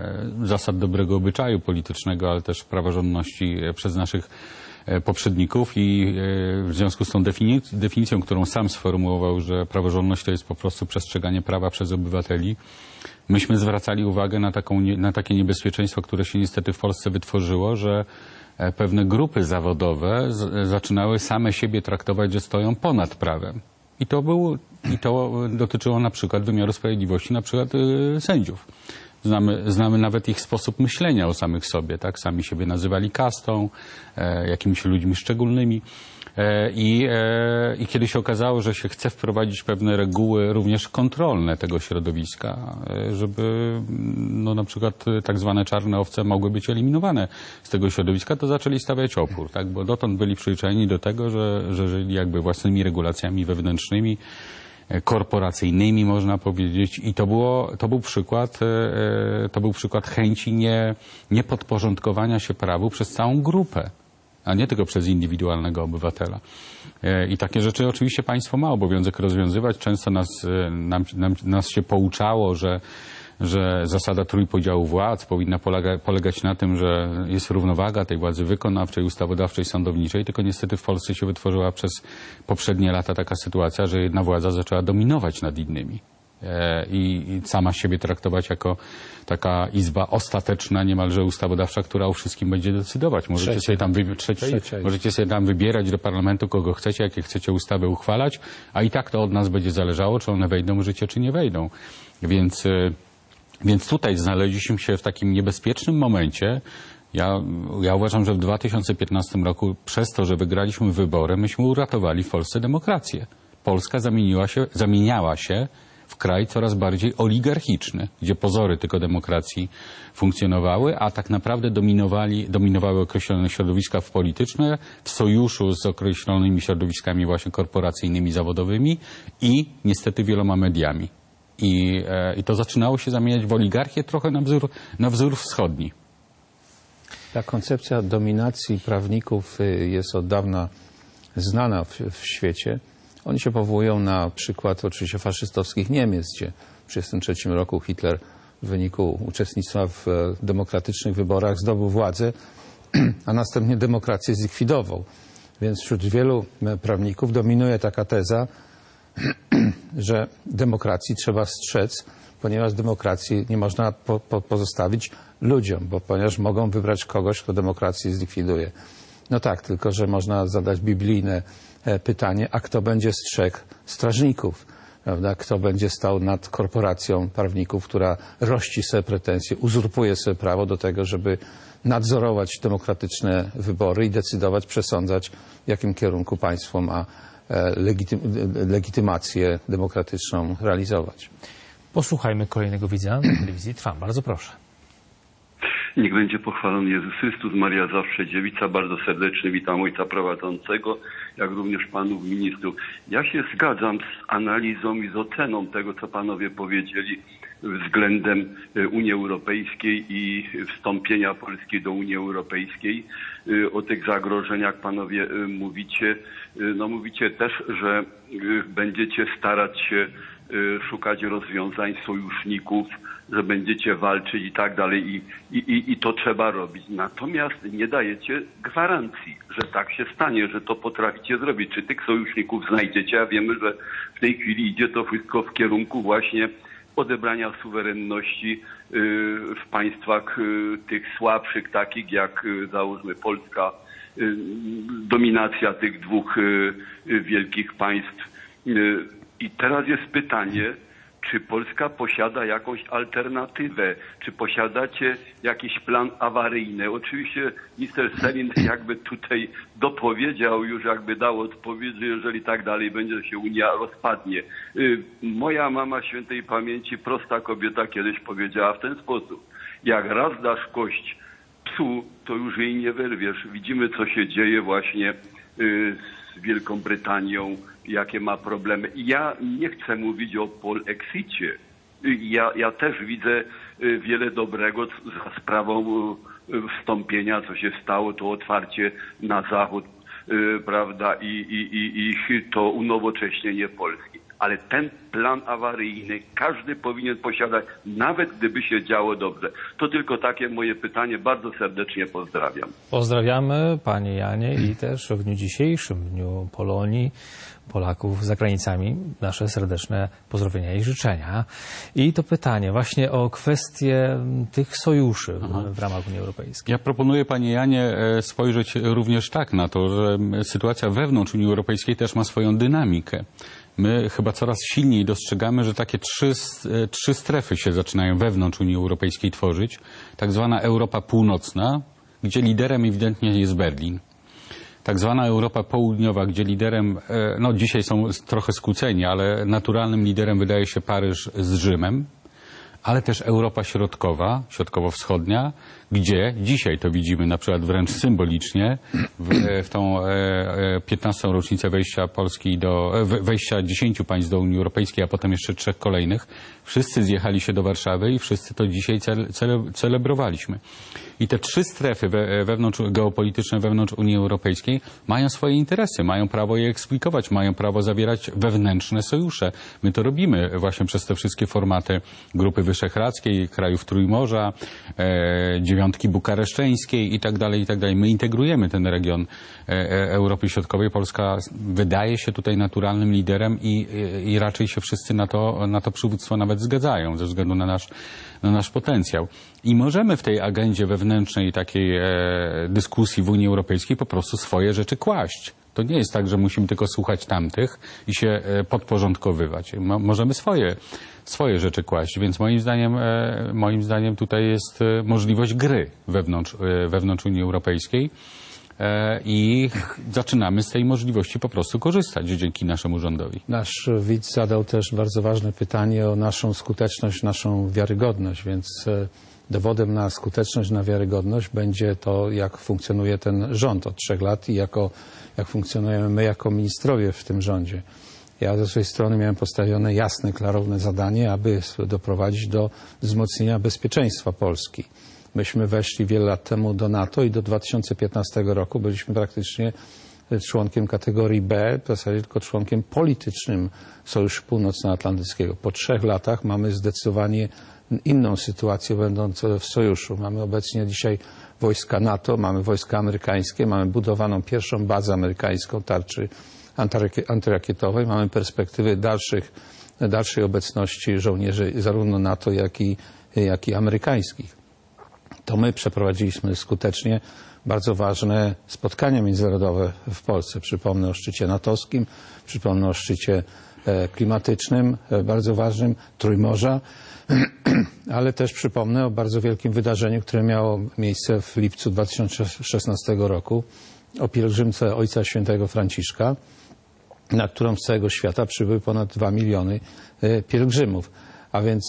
zasad dobrego obyczaju politycznego, ale też praworządności przez naszych poprzedników i w związku z tą definicją, którą sam sformułował, że praworządność to jest po prostu przestrzeganie prawa przez obywateli, myśmy zwracali uwagę na, taką, na takie niebezpieczeństwo, które się niestety w Polsce wytworzyło, że pewne grupy zawodowe z, zaczynały same siebie traktować, że stoją ponad prawem. I to, był, i to dotyczyło na przykład wymiaru sprawiedliwości, na przykład y, sędziów. Znamy, znamy nawet ich sposób myślenia o samych sobie, tak? Sami siebie nazywali kastą, e, jakimiś ludźmi szczególnymi. E, i, e, I kiedy się okazało, że się chce wprowadzić pewne reguły również kontrolne tego środowiska, e, żeby no, na przykład tak zwane czarne owce mogły być eliminowane z tego środowiska, to zaczęli stawiać opór, tak? Bo dotąd byli przyzwyczajeni do tego, że, że żyli jakby własnymi regulacjami wewnętrznymi, korporacyjnymi, można powiedzieć, i to było, to był przykład, to był przykład chęci nie, nie podporządkowania się prawu przez całą grupę, a nie tylko przez indywidualnego obywatela. I takie rzeczy oczywiście państwo ma obowiązek rozwiązywać. Często nas, nam, nam, nas się pouczało, że że zasada trójpodziału władz powinna polega, polegać na tym, że jest równowaga tej władzy wykonawczej, ustawodawczej, sądowniczej, tylko niestety w Polsce się wytworzyła przez poprzednie lata taka sytuacja, że jedna władza zaczęła dominować nad innymi e, i, i sama siebie traktować jako taka izba ostateczna, niemalże ustawodawcza, która o wszystkim będzie decydować. Możecie Trzecia. sobie tam, wy, trzeciej, możecie sobie tam wybierać do parlamentu, kogo chcecie, jakie chcecie ustawy uchwalać, a i tak to od nas będzie zależało, czy one wejdą w życie, czy nie wejdą. Więc Więc tutaj znaleźliśmy się w takim niebezpiecznym momencie. Ja, ja uważam, że w dwa tysiące piętnastym roku przez to, że wygraliśmy wybory, myśmy uratowali w Polsce demokrację. Polska zamieniła się, zamieniała się w kraj coraz bardziej oligarchiczny, gdzie pozory tylko demokracji funkcjonowały, a tak naprawdę dominowali, dominowały określone środowiska polityczne w sojuszu z określonymi środowiskami właśnie korporacyjnymi, zawodowymi i niestety wieloma mediami. I, e, I to zaczynało się zamieniać w oligarchię trochę na wzór, na wzór wschodni. Ta koncepcja dominacji prawników jest od dawna znana w, w świecie. Oni się powołują na przykład oczywiście faszystowskich Niemiec, gdzie w tysiąc dziewięćset trzydziestym trzecim roku Hitler w wyniku uczestnictwa w demokratycznych wyborach zdobył władzę, a następnie demokrację zlikwidował. Więc wśród wielu prawników dominuje taka teza, że demokracji trzeba strzec, ponieważ demokracji nie można po, po, pozostawić ludziom, bo ponieważ mogą wybrać kogoś, kto demokrację zlikwiduje. No tak, tylko że można zadać biblijne pytanie, a kto będzie strzegł strażników? Prawda? Kto będzie stał nad korporacją prawników, która rości sobie pretensje, uzurpuje sobie prawo do tego, żeby nadzorować demokratyczne wybory i decydować, przesądzać, w jakim kierunku państwo ma Legitym, legitymację demokratyczną realizować. Posłuchajmy kolejnego widza na telewizji Trwam. Bardzo proszę. Niech będzie pochwalony Jezus Chrystus, Maria zawsze dziewica. Bardzo serdecznie witam ojca prowadzącego, jak również panów ministrów. Ja się zgadzam z analizą i z oceną tego, co panowie powiedzieli względem Unii Europejskiej i wstąpienia Polski do Unii Europejskiej. O tych zagrożeniach panowie mówicie. No mówicie też, że będziecie starać się szukać rozwiązań, sojuszników, że będziecie walczyć i tak dalej i, i, i to trzeba robić. Natomiast nie dajecie gwarancji, że tak się stanie, że to potraficie zrobić. Czy tych sojuszników znajdziecie? A wiemy, że w tej chwili idzie to wszystko w kierunku właśnie odebrania suwerenności w państwach tych słabszych, takich jak załóżmy Polska, dominacja tych dwóch wielkich państw. I teraz jest pytanie, czy Polska posiada jakąś alternatywę? Czy posiadacie jakiś plan awaryjny? Oczywiście minister Sellin jakby tutaj dopowiedział, już jakby dał odpowiedź, że jeżeli tak dalej będzie, się Unia rozpadnie. Moja mama świętej pamięci, prosta kobieta, kiedyś powiedziała w ten sposób: jak raz dasz kość psu, to już jej nie wyrwiesz. Widzimy, co się dzieje właśnie z z Wielką Brytanią, jakie ma problemy. Ja nie chcę mówić o polexicie. Ja, ja też widzę wiele dobrego za sprawą wstąpienia, co się stało, to otwarcie na zachód, prawda, i, i, i, i to unowocześnienie Polski. Ale ten plan awaryjny każdy powinien posiadać, nawet gdyby się działo dobrze. To tylko takie moje pytanie. Bardzo serdecznie pozdrawiam. Pozdrawiamy Panie Janie i też w dniu dzisiejszym, w Dniu Polonii, Polaków za granicami, nasze serdeczne pozdrowienia i życzenia. I to pytanie właśnie o kwestię tych sojuszy w, w ramach Unii Europejskiej. Ja proponuję, Panie Janie, spojrzeć również tak na to, że sytuacja wewnątrz Unii Europejskiej też ma swoją dynamikę. My chyba coraz silniej dostrzegamy, że takie trzy, trzy strefy się zaczynają wewnątrz Unii Europejskiej tworzyć. Tak zwana Europa Północna, gdzie liderem ewidentnie jest Berlin. Tak zwana Europa Południowa, gdzie liderem, no dzisiaj są trochę skłóceni, ale naturalnym liderem wydaje się Paryż z Rzymem. Ale też Europa Środkowa, Środkowo-Wschodnia, gdzie dzisiaj to widzimy na przykład wręcz symbolicznie w, w tą piętnastą rocznicę wejścia Polski do, wejścia dziesięciu państw do Unii Europejskiej, a potem jeszcze trzech kolejnych. Wszyscy zjechali się do Warszawy i wszyscy to dzisiaj cele, cele, celebrowaliśmy. I te trzy strefy we, wewnątrz, geopolityczne wewnątrz Unii Europejskiej mają swoje interesy, mają prawo je eksplikować, mają prawo zawierać wewnętrzne sojusze. My to robimy właśnie przez te wszystkie formaty Grupy Wyszehradzkiej, krajów Trójmorza, e, dziewiątki bukareszteńskiej i tak dalej, i tak dalej. My integrujemy ten region e, Europy Środkowej. Polska wydaje się tutaj naturalnym liderem i, i, i raczej się wszyscy na to, na to przywództwo nawet zgadzają ze względu na nasz, na nasz potencjał. I możemy w tej agendzie wewnętrznej takiej e, dyskusji w Unii Europejskiej po prostu swoje rzeczy kłaść. To nie jest tak, że musimy tylko słuchać tamtych i się e, podporządkowywać. Mo, możemy swoje, swoje rzeczy kłaść, więc moim zdaniem, e, moim zdaniem tutaj jest e, możliwość gry wewnątrz, e, wewnątrz Unii Europejskiej e, i zaczynamy z tej możliwości po prostu korzystać dzięki naszemu rządowi. Nasz widz zadał też bardzo ważne pytanie o naszą skuteczność, naszą wiarygodność, więc e, dowodem na skuteczność, na wiarygodność będzie to, jak funkcjonuje ten rząd od trzech lat i jako, jak funkcjonujemy my jako ministrowie w tym rządzie. Ja ze swojej strony miałem postawione jasne, klarowne zadanie, aby doprowadzić do wzmocnienia bezpieczeństwa Polski. Myśmy weszli wiele lat temu do NATO i do dwa tysiące piętnastego roku byliśmy praktycznie członkiem kategorii B, w zasadzie tylko członkiem politycznym Sojuszu Północnoatlantyckiego. Po trzech latach mamy zdecydowanie inną sytuację będąc w sojuszu. Mamy obecnie dzisiaj wojska NATO, mamy wojska amerykańskie, mamy budowaną pierwszą bazę amerykańską tarczy antyrakietowej, mamy perspektywy dalszych, dalszej obecności żołnierzy zarówno NATO, jak i, jak i amerykańskich. To my przeprowadziliśmy skutecznie bardzo ważne spotkania międzynarodowe w Polsce. Przypomnę o szczycie natowskim, przypomnę o szczycie klimatycznym, bardzo ważnym, Trójmorza, ale też przypomnę o bardzo wielkim wydarzeniu, które miało miejsce w lipcu dwa tysiące szesnastego roku, o pielgrzymce Ojca Świętego Franciszka, na którą z całego świata przybyły ponad dwa miliony pielgrzymów. A więc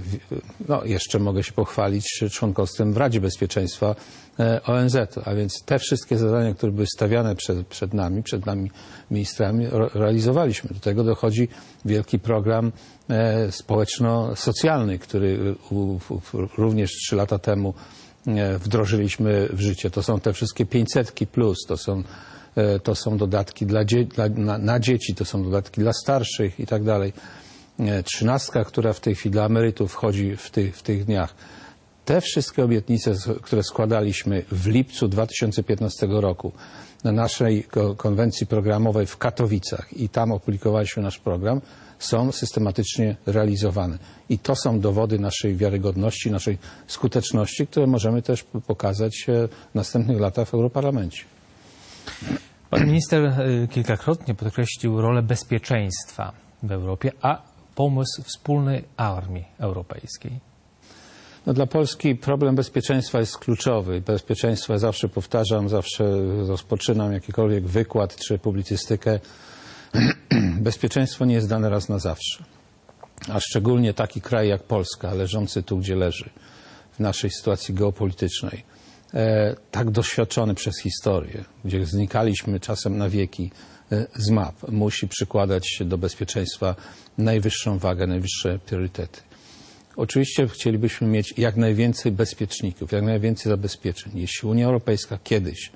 no, jeszcze mogę się pochwalić członkostwem w Radzie Bezpieczeństwa O N Z. A więc te wszystkie zadania, które były stawiane przed, przed nami, przed nami ministrami, realizowaliśmy. Do tego dochodzi wielki program e, społeczno-socjalny, który u, u, również trzy lata temu e, wdrożyliśmy w życie. To są te wszystkie pięćsetki plus, to są, e, to są dodatki dla dzie dla, na, na dzieci, to są dodatki dla starszych i tak dalej. Trzynastka, która w tej chwili dla emerytów wchodzi w tych, w tych dniach. Te wszystkie obietnice, które składaliśmy w lipcu dwa tysiące piętnastego roku na naszej konwencji programowej w Katowicach i tam opublikowaliśmy nasz program, są systematycznie realizowane. I to są dowody naszej wiarygodności, naszej skuteczności, które możemy też pokazać w następnych latach w Europarlamencie. Pan minister kilkakrotnie podkreślił rolę bezpieczeństwa w Europie, a pomysł wspólnej armii europejskiej. No, dla Polski problem bezpieczeństwa jest kluczowy. Bezpieczeństwo, ja zawsze powtarzam, zawsze rozpoczynam jakikolwiek wykład czy publicystykę. Bezpieczeństwo nie jest dane raz na zawsze. A szczególnie taki kraj jak Polska, leżący tu, gdzie leży, w naszej sytuacji geopolitycznej, e, tak doświadczony przez historię, gdzie znikaliśmy czasem na wieki z map. Musi przykładać do bezpieczeństwa najwyższą wagę, najwyższe priorytety. Oczywiście chcielibyśmy mieć jak najwięcej bezpieczników, jak najwięcej zabezpieczeń. Jeśli Unia Europejska kiedyś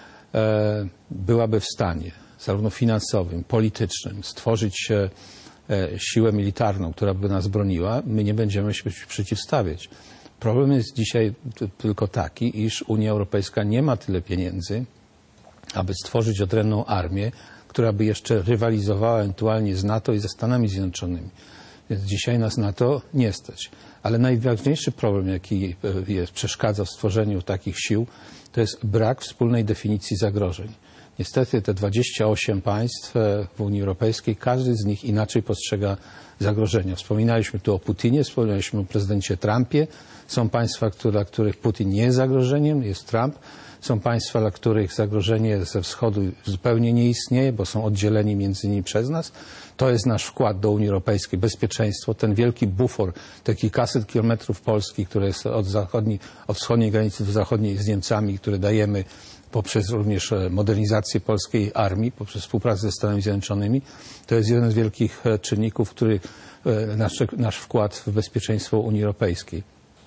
e, byłaby w stanie, zarówno finansowym, politycznym, stworzyć e, siłę militarną, która by nas broniła, my nie będziemy się przeciwstawiać. Problem jest dzisiaj tylko taki, iż Unia Europejska nie ma tyle pieniędzy, aby stworzyć odrębną armię, która by jeszcze rywalizowała ewentualnie z NATO i ze Stanami Zjednoczonymi. Więc dzisiaj nas na to nie stać. Ale najważniejszy problem, jaki jest, przeszkadza w stworzeniu takich sił, to jest brak wspólnej definicji zagrożeń. Niestety te dwadzieścia osiem państw w Unii Europejskiej, każdy z nich inaczej postrzega zagrożenia. Wspominaliśmy tu o Putinie, wspominaliśmy o prezydencie Trumpie. Są państwa, dla których Putin nie jest zagrożeniem, jest Trump. Są państwa, dla których zagrożenie ze wschodu zupełnie nie istnieje, bo są oddzieleni między innymi przez nas. To jest nasz wkład do Unii Europejskiej, bezpieczeństwo, ten wielki bufor, te kilkaset kilometrów Polski, które jest od, zachodniej, od wschodniej granicy do zachodniej z Niemcami, które dajemy poprzez również modernizację polskiej armii, poprzez współpracę ze Stanami Zjednoczonymi. To jest jeden z wielkich czynników, który nasz, nasz wkład w bezpieczeństwo Unii Europejskiej.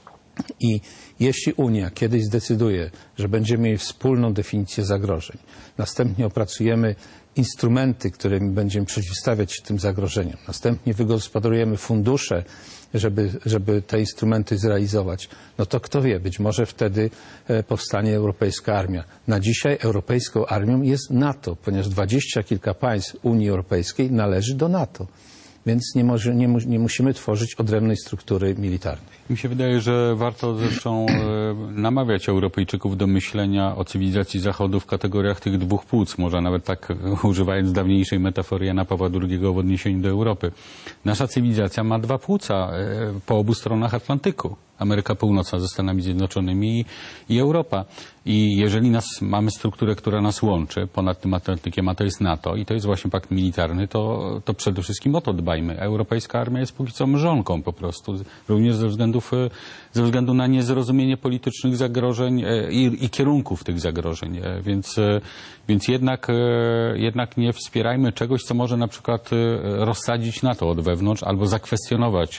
I jeśli Unia kiedyś zdecyduje, że będziemy mieli wspólną definicję zagrożeń, następnie opracujemy instrumenty, którymi będziemy przeciwstawiać się tym zagrożeniom, następnie wygospodarujemy fundusze, żeby, żeby te instrumenty zrealizować, no to kto wie, być może wtedy powstanie europejska armia. Na dzisiaj europejską armią jest NATO, ponieważ dwadzieścia kilka państw Unii Europejskiej należy do NATO. Więc nie, może, nie, mu, nie musimy tworzyć odrębnej struktury militarnej. Mi się wydaje, że warto zresztą e, namawiać Europejczyków do myślenia o cywilizacji Zachodu w kategoriach tych dwóch płuc, może nawet tak używając dawniejszej metafory Jana Pawła drugiego w odniesieniu do Europy. Nasza cywilizacja ma dwa płuca e, po obu stronach Atlantyku. Ameryka Północna ze Stanami Zjednoczonymi i, i Europa. I jeżeli nas, mamy strukturę, która nas łączy ponad tym Atlantykiem, a to jest NATO i to jest właśnie pakt militarny, to, to przede wszystkim o to dbajmy. Europejska armia jest póki co mrzonką po prostu, również ze względów, ze względu na niezrozumienie politycznych zagrożeń i, i kierunków tych zagrożeń. Więc, więc jednak, jednak nie wspierajmy czegoś, co może na przykład rozsadzić NATO od wewnątrz albo zakwestionować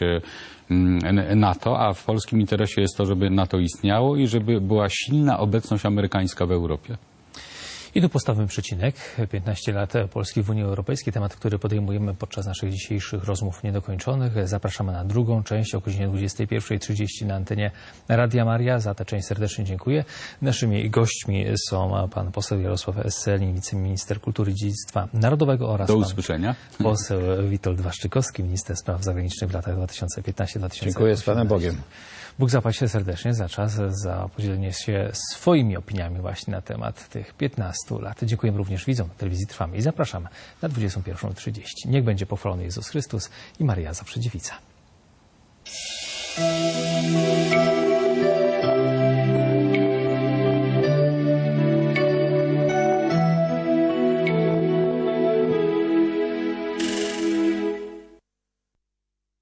NATO, a w polskim interesie jest to, żeby NATO istniało i żeby była silna obecność amerykańska w Europie. I tu postawmy przecinek. piętnaście lat Polski w Unii Europejskiej. Temat, który podejmujemy podczas naszych dzisiejszych rozmów niedokończonych. Zapraszamy na drugą część o godzinie dwudziestej pierwszej trzydzieści na antenie Radia Maria. Za tę część serdecznie dziękuję. Naszymi gośćmi są pan poseł Jarosław Sellin, wiceminister kultury i dziedzictwa narodowego oraz Do pan usłyszenia. poseł Witold Waszczykowski, minister spraw zagranicznych w latach dwa tysiące piętnastym do dwa tysiące osiemnastego. Dziękuję z Panem Bogiem. Bóg zapłać się serdecznie za czas, za podzielenie się swoimi opiniami właśnie na temat tych piętnastu lat. Dziękuję również widzom telewizji Trwamy i zapraszam na dwudziestą pierwszą trzydzieści. Niech będzie pochwalony Jezus Chrystus i Maryja Zawsze Dziewica.